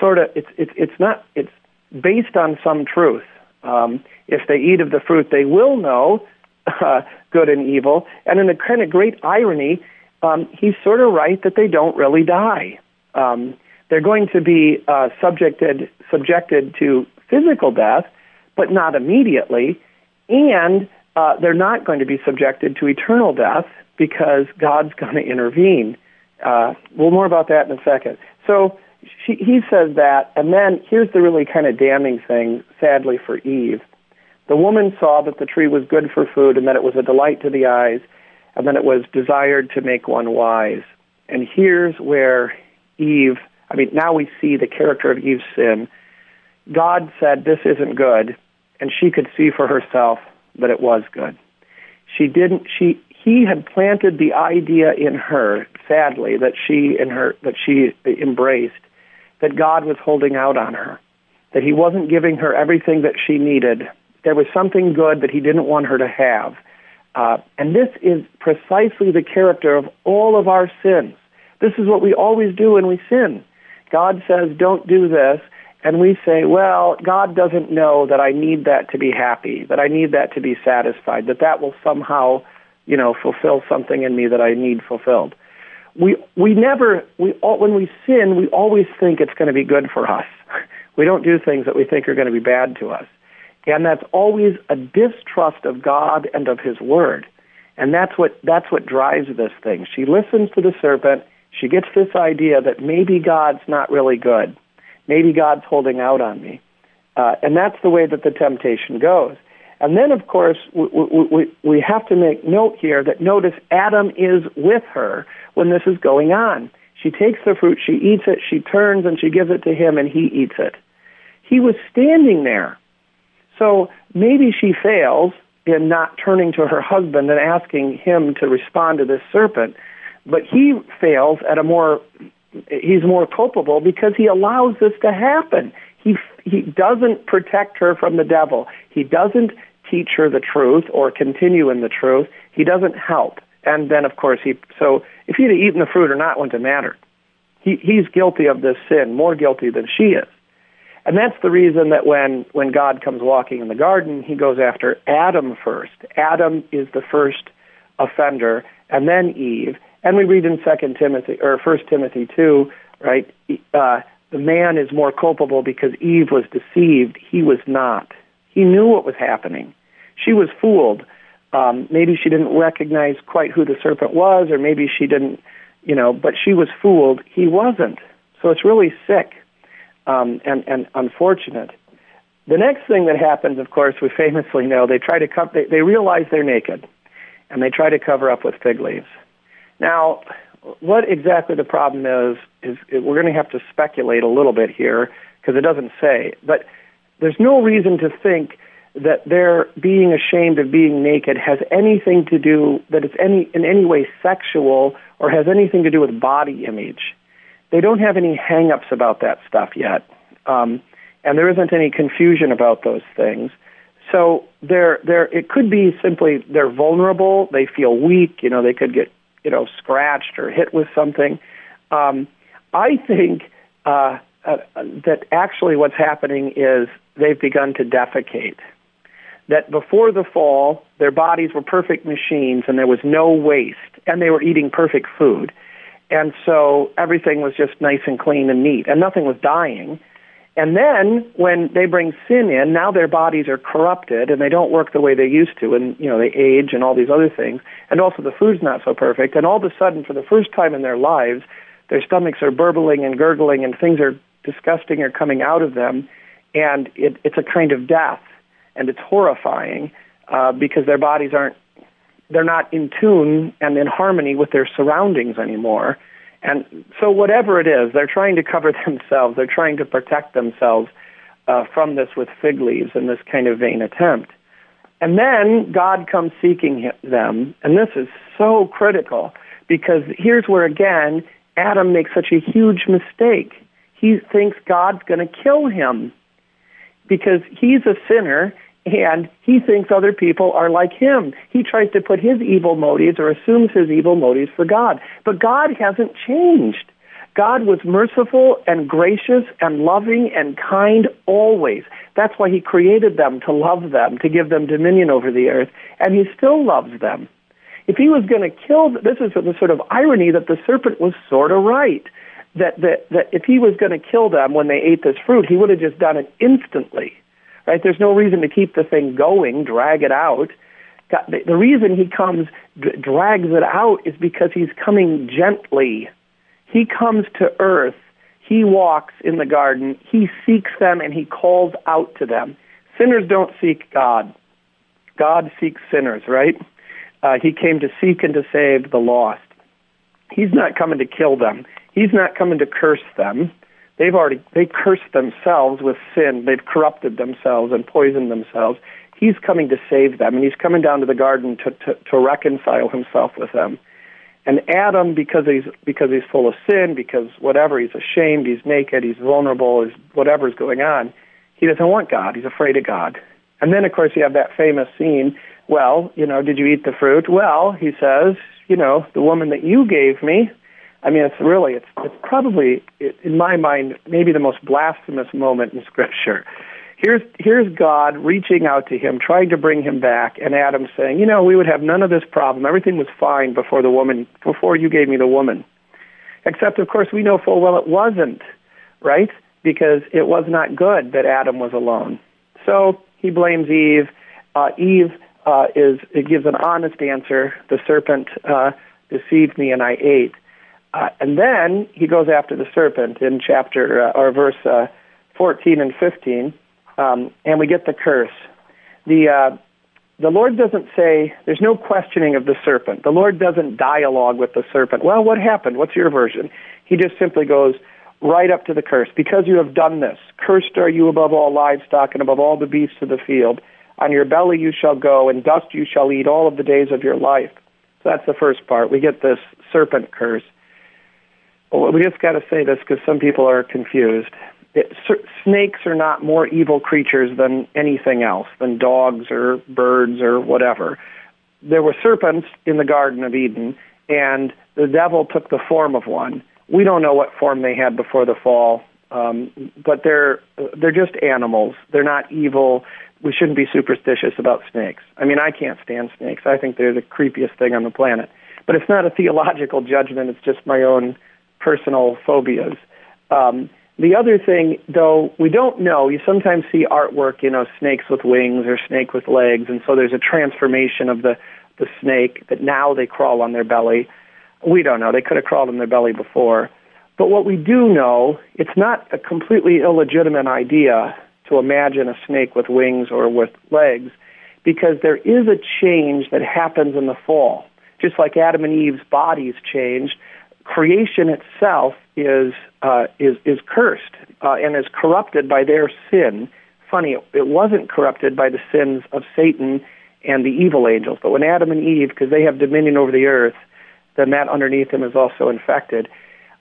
It's based on some truth. If they eat of the fruit, they will know good and evil. And in a kind of great irony, he's sort of right that they don't really die. They're going to be subjected to physical death, but not immediately. And they're not going to be subjected to eternal death because God's going to intervene. More about that in a second. So he says that, and then here's the really kind of damning thing, sadly, for Eve. The woman saw that the tree was good for food and that it was a delight to the eyes, and then it was desired to make one wise. And here's where now we see the character of Eve's sin. God said, this isn't good, and she could see for herself that it was good. He had planted the idea in her, sadly, that she embraced, that God was holding out on her, that he wasn't giving her everything that she needed. There was something good that he didn't want her to have. And this is precisely the character of all of our sins. This is what we always do when we sin. God says, don't do this, and we say, well, God doesn't know that I need that to be happy, that I need that to be satisfied, that will somehow fulfill something in me that I need fulfilled. When we sin, we always think it's going to be good for us. We don't do things that we think are going to be bad to us. And that's always a distrust of God and of his word. And that's what drives this thing. She listens to the serpent. She gets this idea that maybe God's not really good. Maybe God's holding out on me. And that's the way that the temptation goes. And then, of course, we have to make note here that notice Adam is with her when this is going on. She takes the fruit, she eats it, she turns and she gives it to him and he eats it. He was standing there. So maybe she fails in not turning to her husband and asking him to respond to this serpent, but he fails he's more culpable because he allows this to happen. He doesn't protect her from the devil. He doesn't teach her the truth or continue in the truth. He doesn't help. And then, of course, so if he'd have eaten the fruit or not wouldn't have mattered. He's guilty of this sin, more guilty than she is. And that's the reason that when God comes walking in the garden, he goes after Adam first. Adam is the first offender, and then Eve. And we read in 1 Timothy 2, right? The man is more culpable because Eve was deceived. He was not. He knew what was happening. She was fooled. Maybe she didn't recognize quite who the serpent was, or maybe she didn't, but she was fooled. He wasn't. So it's really sick and unfortunate. The next thing that happens, of course, we famously know, they realize they're naked, and they try to cover up with fig leaves. Now, what exactly the problem is we're going to have to speculate a little bit here, because it doesn't say, but there's no reason to think that their being ashamed of being naked has anything to do, that it's in any way sexual or has anything to do with body image. They don't have any hang-ups about that stuff yet. and there isn't any confusion about those things. So it could be simply they're vulnerable, they feel weak, they could get, scratched or hit with something. I think that actually what's happening is they've begun to defecate. That before the fall, their bodies were perfect machines and there was no waste, and they were eating perfect food. And so everything was just nice and clean and neat, and nothing was dying. And then when they bring sin in, now their bodies are corrupted and they don't work the way they used to, and they age and all these other things, and also the food's not so perfect. And all of a sudden, for the first time in their lives, their stomachs are burbling and gurgling, and things are disgusting are coming out of them, and it's a kind of death, and it's horrifying because their bodies they're not in tune and in harmony with their surroundings anymore. And so whatever it is, they're trying to cover themselves. They're trying to protect themselves from this with fig leaves in this kind of vain attempt. And then God comes seeking them, and this is so critical because here's where, again, Adam makes such a huge mistake. He thinks God's going to kill him because he's a sinner, and he thinks other people are like him. He tries to put his evil motives or assumes his evil motives for God. But God hasn't changed. God was merciful and gracious and loving and kind always. That's why he created them, to love them, to give them dominion over the earth, and he still loves them. If he was going to kill, this is the sort of irony that the serpent was sort of right, that if he was going to kill them when they ate this fruit, he would have just done it instantly. Right? There's no reason to keep the thing going, drag it out. The reason he comes, drags it out, is because he's coming gently. He comes to earth. He walks in the garden. He seeks them, and he calls out to them. Sinners don't seek God. God seeks sinners, right? He came to seek and to save the lost. He's not coming to kill them. He's not coming to curse them. They cursed themselves with sin. They've corrupted themselves and poisoned themselves. He's coming to save them, and he's coming down to the garden to reconcile himself with them. And Adam, because he's full of sin, because whatever, he's ashamed, he's naked, he's vulnerable, whatever's going on, he doesn't want God. He's afraid of God. And then, of course, you have that famous scene, did you eat the fruit? Well, he says, the woman that you gave me. I mean, it's probably, in my mind, maybe the most blasphemous moment in Scripture. Here's God reaching out to him, trying to bring him back, and Adam saying, we would have none of this problem. Everything was fine before you gave me the woman. Except, of course, we know full well it wasn't, right? Because it was not good that Adam was alone. So he blames Eve. It gives an honest answer. The serpent deceived me, and I ate. And then he goes after the serpent in verse 14 and 15, and we get the curse. The Lord doesn't say, there's no questioning of the serpent. The Lord doesn't dialogue with the serpent. Well, what happened? What's your version? He just simply goes right up to the curse. Because you have done this, cursed are you above all livestock and above all the beasts of the field. On your belly you shall go, and dust you shall eat all of the days of your life. So that's the first part. We get this serpent curse. We just got to say this because some people are confused. Snakes are not more evil creatures than anything else, than dogs or birds or whatever. There were serpents in the Garden of Eden, and the devil took the form of one. We don't know what form they had before the fall, but they're just animals. They're not evil. We shouldn't be superstitious about snakes. I mean, I can't stand snakes. I think they're the creepiest thing on the planet. But it's not a theological judgment. It's just my own personal phobias. The other thing, though, we don't know. You sometimes see artwork, snakes with wings or snake with legs, and so there's a transformation of the snake that now they crawl on their belly. We don't know. They could have crawled on their belly before. But what we do know, it's not a completely illegitimate idea to imagine a snake with wings or with legs, because there is a change that happens in the fall. Just like Adam and Eve's bodies changed, creation itself is cursed and is corrupted by their sin. Funny, it wasn't corrupted by the sins of Satan and the evil angels, but when Adam and Eve, because they have dominion over the earth, then that underneath them is also infected.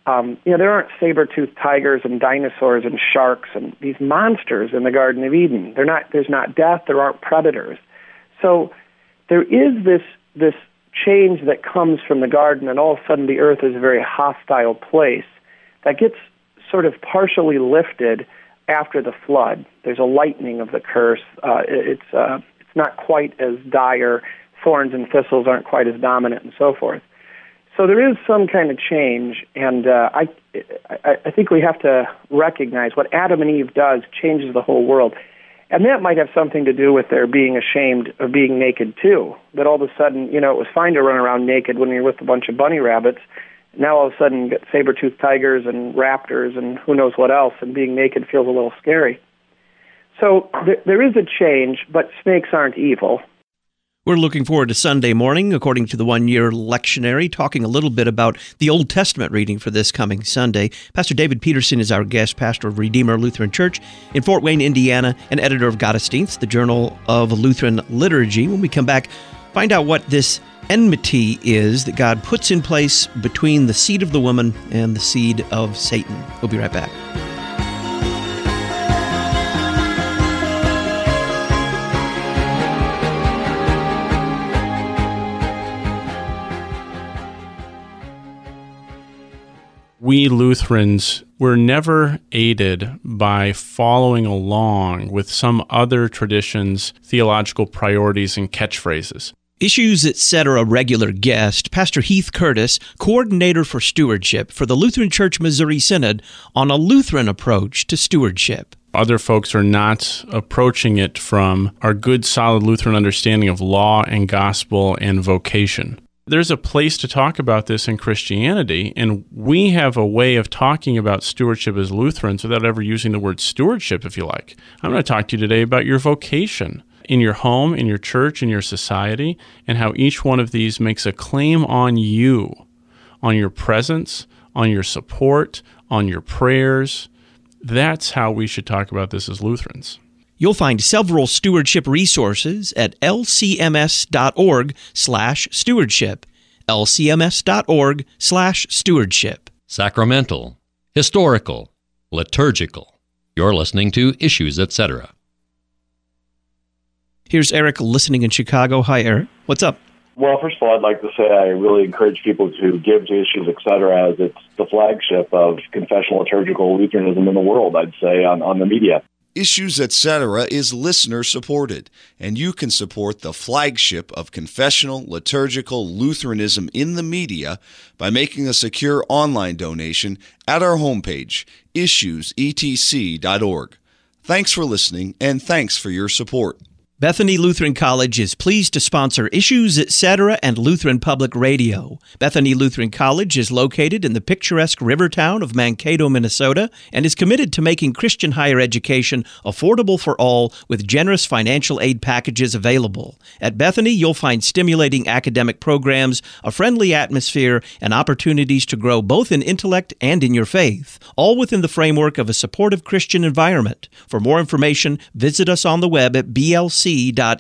There aren't saber-toothed tigers and dinosaurs and sharks and these monsters in the Garden of Eden. There's not death. There aren't predators. So there is this change that comes from the garden, and all of a sudden the earth is a very hostile place that gets sort of partially lifted after the flood. There's a lightening of the curse. It's not quite as dire. Thorns and thistles aren't quite as dominant and so forth. So there is some kind of change, and I think we have to recognize what Adam and Eve does changes the whole world. And that might have something to do with their being ashamed of being naked, too. That all of a sudden, it was fine to run around naked when you're with a bunch of bunny rabbits. Now all of a sudden you get saber-toothed tigers and raptors and who knows what else, and being naked feels a little scary. So there is a change, but snakes aren't evil. We're looking forward to Sunday morning, according to the one-year lectionary, talking a little bit about the Old Testament reading for this coming Sunday. Pastor David Peterson is our guest, pastor of Redeemer Lutheran Church in Fort Wayne, Indiana, and editor of Gottesdienst, the Journal of Lutheran Liturgy. When we come back, find out what this enmity is that God puts in place between the seed of the woman and the seed of Satan. We'll be right back. We Lutherans were never aided by following along with some other tradition's theological priorities and catchphrases. Issues Etc. regular guest, Pastor Heath Curtis, coordinator for stewardship for the Lutheran Church Missouri Synod, on a Lutheran approach to stewardship. Other folks are not approaching it from our good, solid Lutheran understanding of law and gospel and vocation. There's a place to talk about this in Christianity, and we have a way of talking about stewardship as Lutherans without ever using the word stewardship, if you like. I'm going to talk to you today about your vocation in your home, in your church, in your society, and how each one of these makes a claim on you, on your presence, on your support, on your prayers. That's how we should talk about this as Lutherans. You'll find several stewardship resources at lcms.org/stewardship, lcms.org/stewardship. Sacramental, historical, liturgical. You're listening to Issues Etc. Here's Eric listening in Chicago. Hi, Eric. What's up? Well, first of all, I'd like to say I really encourage people to give to Issues Etc. as it's the flagship of confessional liturgical Lutheranism in the world, I'd say, on the media. Issues Etc. is listener-supported, and you can support the flagship of confessional liturgical Lutheranism in the media by making a secure online donation at our homepage, issuesetc.org. Thanks for listening, and thanks for your support. Bethany Lutheran College is pleased to sponsor Issues Etc. and Lutheran Public Radio. Bethany Lutheran College is located in the picturesque river town of Mankato, Minnesota, and is committed to making Christian higher education affordable for all with generous financial aid packages available. At Bethany, you'll find stimulating academic programs, a friendly atmosphere, and opportunities to grow both in intellect and in your faith, all within the framework of a supportive Christian environment. For more information, visit us on the web at blc.edu.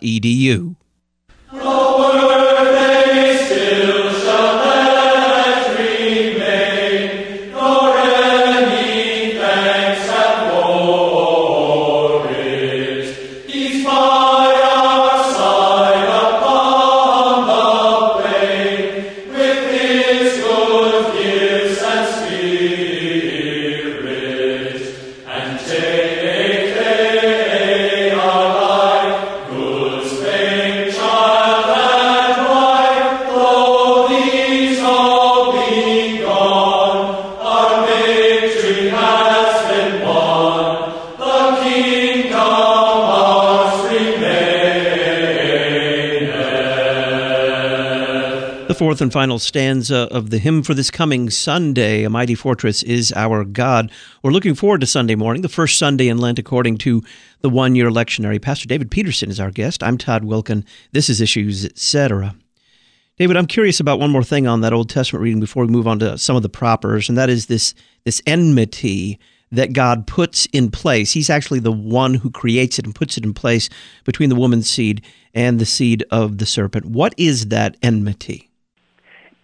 Fourth and final stanza of the hymn for this coming Sunday, A Mighty Fortress is Our God. We're looking forward to Sunday morning, the first Sunday in Lent according to the one-year lectionary. Pastor David Peterson is our guest. I'm Todd Wilkin. This is Issues Etc. David, I'm curious about one more thing on that Old Testament reading before we move on to some of the propers, and that is this enmity that God puts in place. He's actually the one who creates it and puts it in place between the woman's seed and the seed of the serpent. What is that enmity?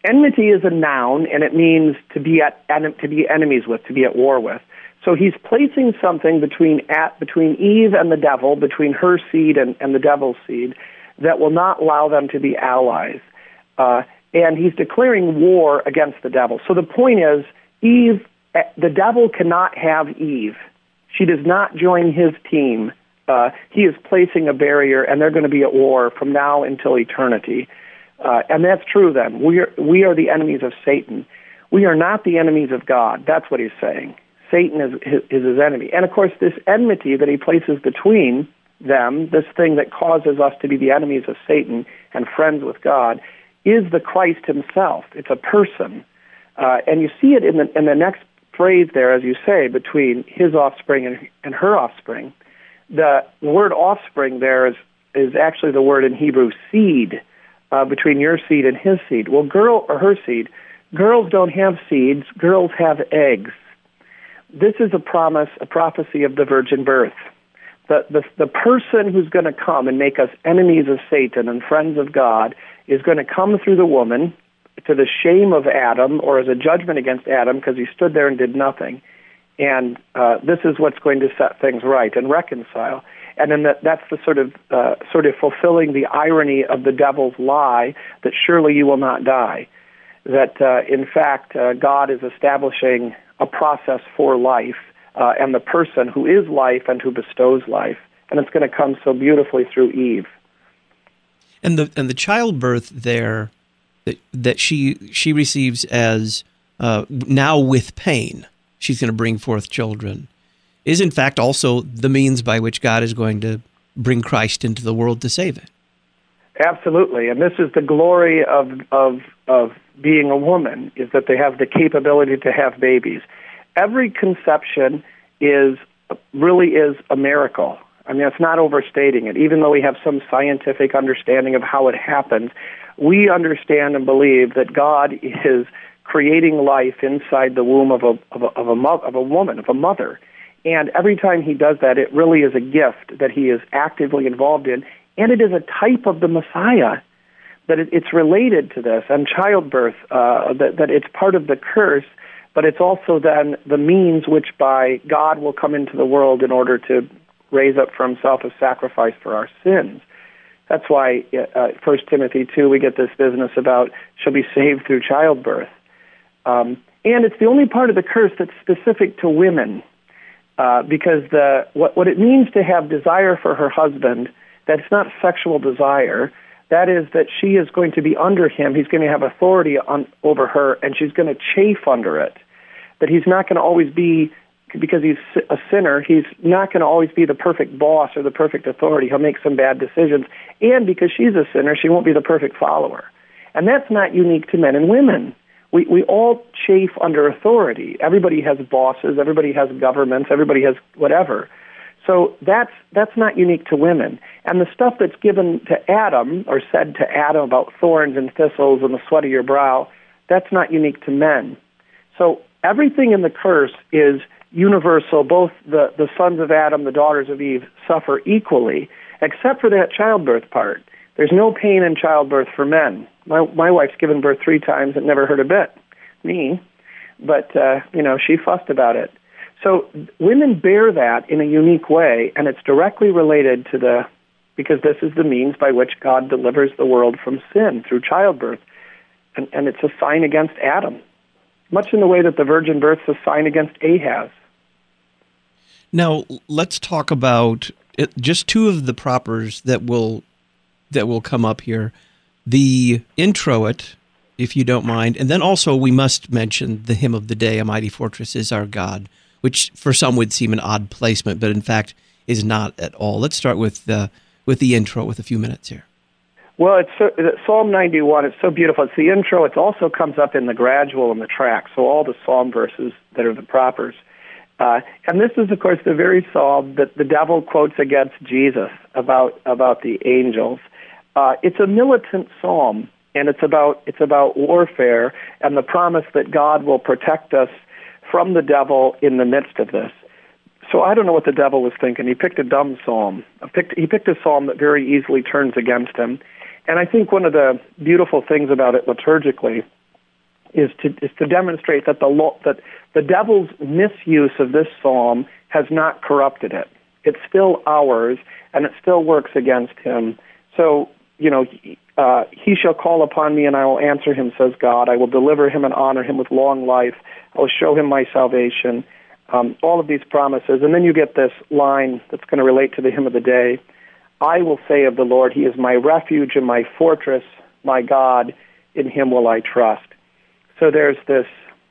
enmity is a noun, and it means to be enemies with, to be at war with. So he's placing something between Eve and the devil, between her seed and the devil's seed, that will not allow them to be allies. And he's declaring war against the devil. So the point is, the devil cannot have Eve. She does not join his team. He is placing a barrier, and they're going to be at war from now until eternity. And that's true then. We are the enemies of Satan. We are not the enemies of God. That's what he's saying. Satan is his enemy. And of course, this enmity that he places between them, this thing that causes us to be the enemies of Satan and friends with God, is the Christ himself. It's a person. And you see it in the next phrase there, as you say, between his offspring and her offspring. The word offspring there is actually the word in Hebrew seed, between your seed and his seed. Well, her seed. Girls don't have seeds. Girls have eggs. This is a prophecy of the virgin birth. The person who's going to come and make us enemies of Satan and friends of God is going to come through the woman, to the shame of Adam, or as a judgment against Adam, because he stood there and did nothing. And this is what's going to set things right and reconcile. And then that's the sort of fulfilling the irony of the devil's lie that surely you will not die. That in fact God is establishing a process for life, and the person who is life and who bestows life, and it's going to come so beautifully through Eve. And the childbirth there that she receives as now with pain, she's going to bring forth children, is in fact also the means by which God is going to bring Christ into the world to save it. Absolutely, and this is the glory of being a woman, is that they have the capability to have babies. Every conception really is a miracle. I mean, it's not overstating it. Even though we have some scientific understanding of how it happens, we understand and believe that God is creating life inside the womb of a woman, of a mother. And every time he does that, it really is a gift that he is actively involved in, and it is a type of the Messiah. That it's related to this, and childbirth, that it's part of the curse, but it's also then the means which by God will come into the world in order to raise up for himself a sacrifice for our sins. That's why 1 Timothy 2, we get this business about shall be saved through childbirth. And it's the only part of the curse that's specific to women, because what it means to have desire for her husband, that's not sexual desire. That is that she is going to be under him. He's going to have authority over her, and she's going to chafe under it. That he's not going to always be, because he's a sinner, he's not going to always be the perfect boss or the perfect authority. He'll make some bad decisions. And because she's a sinner, she won't be the perfect follower. And that's not unique to men and women. We all chafe under authority. Everybody has bosses. Everybody has governments. Everybody has whatever. So that's not unique to women. And the stuff that's given to Adam, or said to Adam about thorns and thistles and the sweat of your brow, that's not unique to men. So everything in the curse is universal. Both the sons of Adam, the daughters of Eve, suffer equally, except for that childbirth part. There's no pain in childbirth for men. My wife's given birth 3 times and never hurt a bit. Me. But, she fussed about it. So women bear that in a unique way, and it's directly related to because this is the means by which God delivers the world from sin, through childbirth. And it's a sign against Adam, much in the way that the virgin birth's a sign against Ahaz. Now, let's talk about just 2 of the propers that will come up here. The introit, if you don't mind, and then also we must mention the hymn of the day, A Mighty Fortress is Our God, which for some would seem an odd placement, but in fact is not at all. Let's start with the intro with a few minutes here. Well, it's Psalm 91. It's so beautiful. It's the intro. It also comes up in the gradual and the track, so all the psalm verses that are the propers. And this is, of course, the very psalm that the devil quotes against Jesus about the angels. It's a militant psalm, and it's about warfare and the promise that God will protect us from the devil in the midst of this. So I don't know what the devil was thinking. He picked a dumb psalm. He picked a psalm that very easily turns against him. And I think one of the beautiful things about it liturgically is to demonstrate that that the devil's misuse of this psalm has not corrupted it. It's still ours, and it still works against him. So, he shall call upon me, and I will answer him, says God. I will deliver him and honor him with long life. I will show him my salvation. All of these promises. And then you get this line that's going to relate to the hymn of the day. I will say of the Lord, he is my refuge and my fortress, my God, in him will I trust. So there's this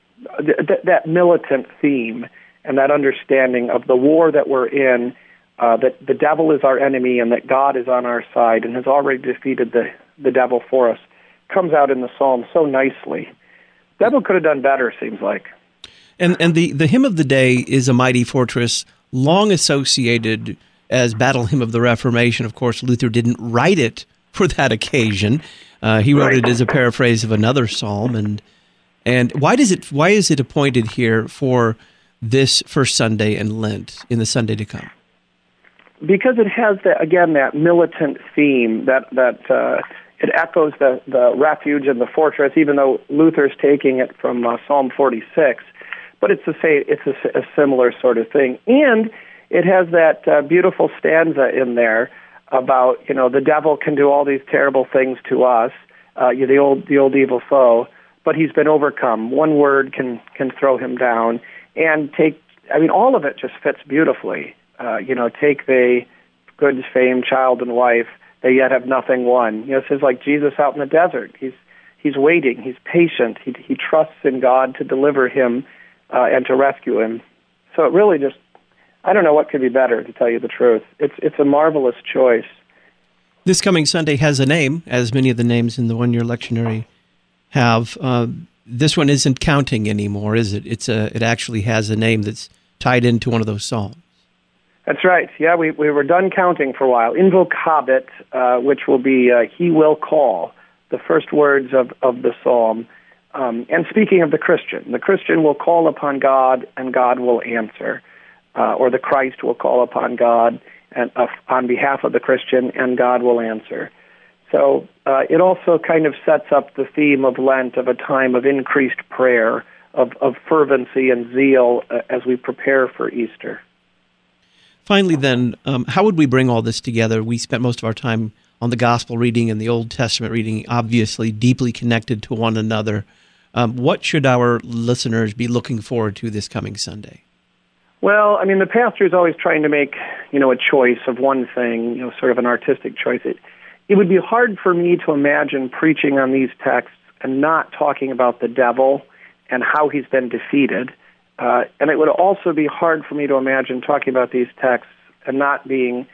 that militant theme and that understanding of the war that we're in, that the devil is our enemy and that God is on our side and has already defeated the devil for us, comes out in the psalm so nicely. The devil could have done better, seems like. And the hymn of the day is a mighty fortress, long associated as Battle Hymn of the Reformation. Of course, Luther didn't write it for that occasion. He wrote it as a paraphrase of another psalm. And why is it appointed here for this first Sunday in Lent, in the Sunday to come? Because it has that militant theme that it echoes the refuge and the fortress, even though Luther's taking it from Psalm 46. But it's a similar sort of thing, and it has that beautiful stanza in there about the devil can do all these terrible things to us, the old evil foe, but he's been overcome. One word can throw him down, and all of it just fits beautifully. Take they good fame, child and wife, they yet have nothing won. It says like Jesus out in the desert. He's waiting. He's patient. He trusts in God to deliver him and to rescue him. So it really just, I don't know what could be better, to tell you the truth. It's a marvelous choice. This coming Sunday has a name, as many of the names in the one-year lectionary have. This one isn't counting anymore, is it? It actually has a name that's tied into one of those psalms. That's right. Yeah, we were done counting for a while. Invocabit, which will be he will call, the first words of the psalm. And speaking of the Christian will call upon God, and God will answer. Or the Christ will call upon God and on behalf of the Christian, and God will answer. So it also kind of sets up the theme of Lent, of a time of increased prayer, of fervency and zeal as we prepare for Easter. Finally, then, how would we bring all this together? We spent most of our time on the Gospel reading and the Old Testament reading, obviously deeply connected to one another. What should our listeners be looking forward to this coming Sunday? Well, the pastor is always trying to make, a choice of one thing, sort of an artistic choice. It would be hard for me to imagine preaching on these texts and not talking about the devil and how he's been defeated. And it would also be hard for me to imagine talking about these texts and not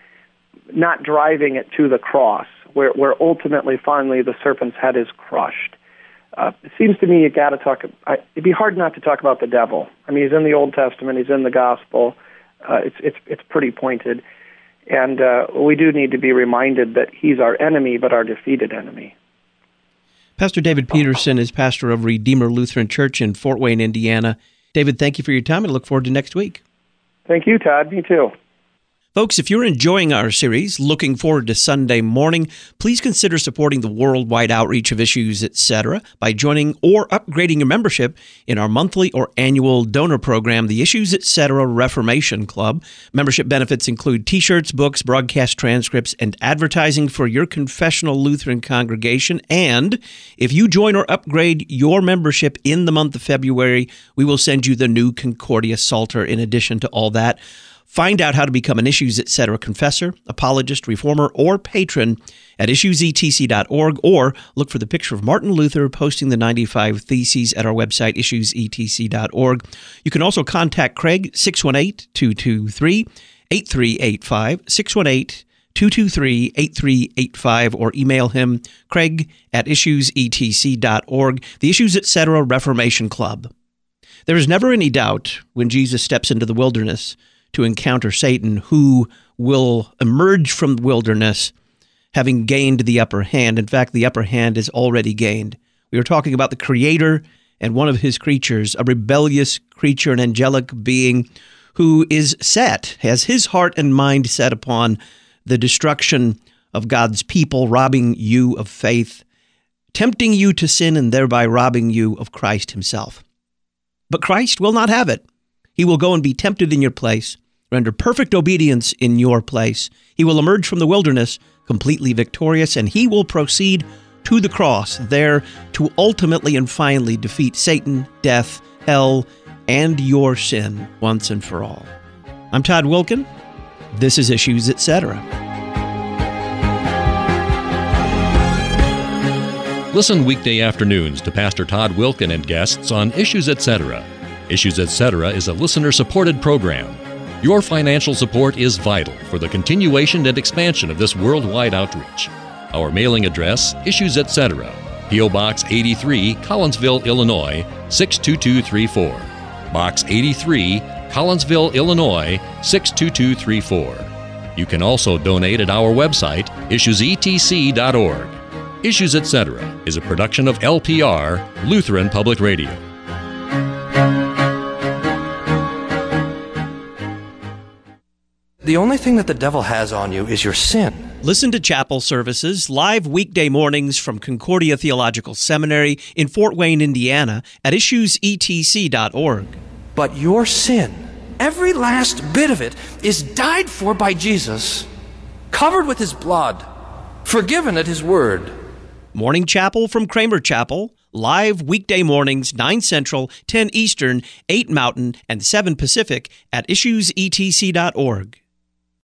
driving it to the cross, where ultimately, finally, the serpent's head is crushed. It seems to me it'd be hard not to talk about the devil. He's in the Old Testament, he's in the Gospel. It's pretty pointed, and we do need to be reminded that he's our enemy, but our defeated enemy. Pastor David Peterson is pastor of Redeemer Lutheran Church in Fort Wayne, Indiana. David, thank you for your time, and I look forward to next week. Thank you, Todd. Me too. Folks, if you're enjoying our series, looking forward to Sunday morning, please consider supporting the worldwide outreach of Issues, Etc. by joining or upgrading your membership in our monthly or annual donor program, the Issues, Etc. Reformation Club. Membership benefits include T-shirts, books, broadcast transcripts, and advertising for your confessional Lutheran congregation. And if you join or upgrade your membership in the month of February, we will send you the new Concordia Psalter in addition to all that. Find out how to become an Issues, Etc. confessor, apologist, reformer, or patron at issuesetc.org, or look for the picture of Martin Luther posting the 95 Theses at our website, issuesetc.org. You can also contact Craig, 618-223-8385, 618-223-8385, or email him, Craig at issuesetc.org, the Issues, Etc. Reformation Club. There is never any doubt when Jesus steps into the wilderness to encounter Satan, who will emerge from the wilderness having gained the upper hand. In fact, the upper hand is already gained. We are talking about the Creator and one of his creatures, a rebellious creature, an angelic being who has his heart and mind set upon the destruction of God's people, robbing you of faith, tempting you to sin and thereby robbing you of Christ himself. But Christ will not have it. He will go and be tempted in your place, render perfect obedience in your place. He will emerge from the wilderness completely victorious, and he will proceed to the cross, there to ultimately and finally defeat Satan, death, hell, and your sin once and for all. I'm Todd Wilken. This is Issues, Etc. Listen weekday afternoons to Pastor Todd Wilken and guests on Issues, Etc. Issues, Etc. is a listener-supported program. Your financial support is vital for the continuation and expansion of this worldwide outreach. Our mailing address, Issues, Etc., P.O. Box 83, Collinsville, Illinois, 62234. Box 83, Collinsville, Illinois, 62234. You can also donate at our website, issuesetc.org. Issues, Etc. is a production of LPR, Lutheran Public Radio. The only thing that the devil has on you is your sin. Listen to chapel services live weekday mornings from Concordia Theological Seminary in Fort Wayne, Indiana at issuesetc.org. But your sin, every last bit of it, is died for by Jesus, covered with his blood, forgiven at his word. Morning Chapel from Kramer Chapel, live weekday mornings, 9 Central, 10 Eastern, 8 Mountain, and 7 Pacific at issuesetc.org.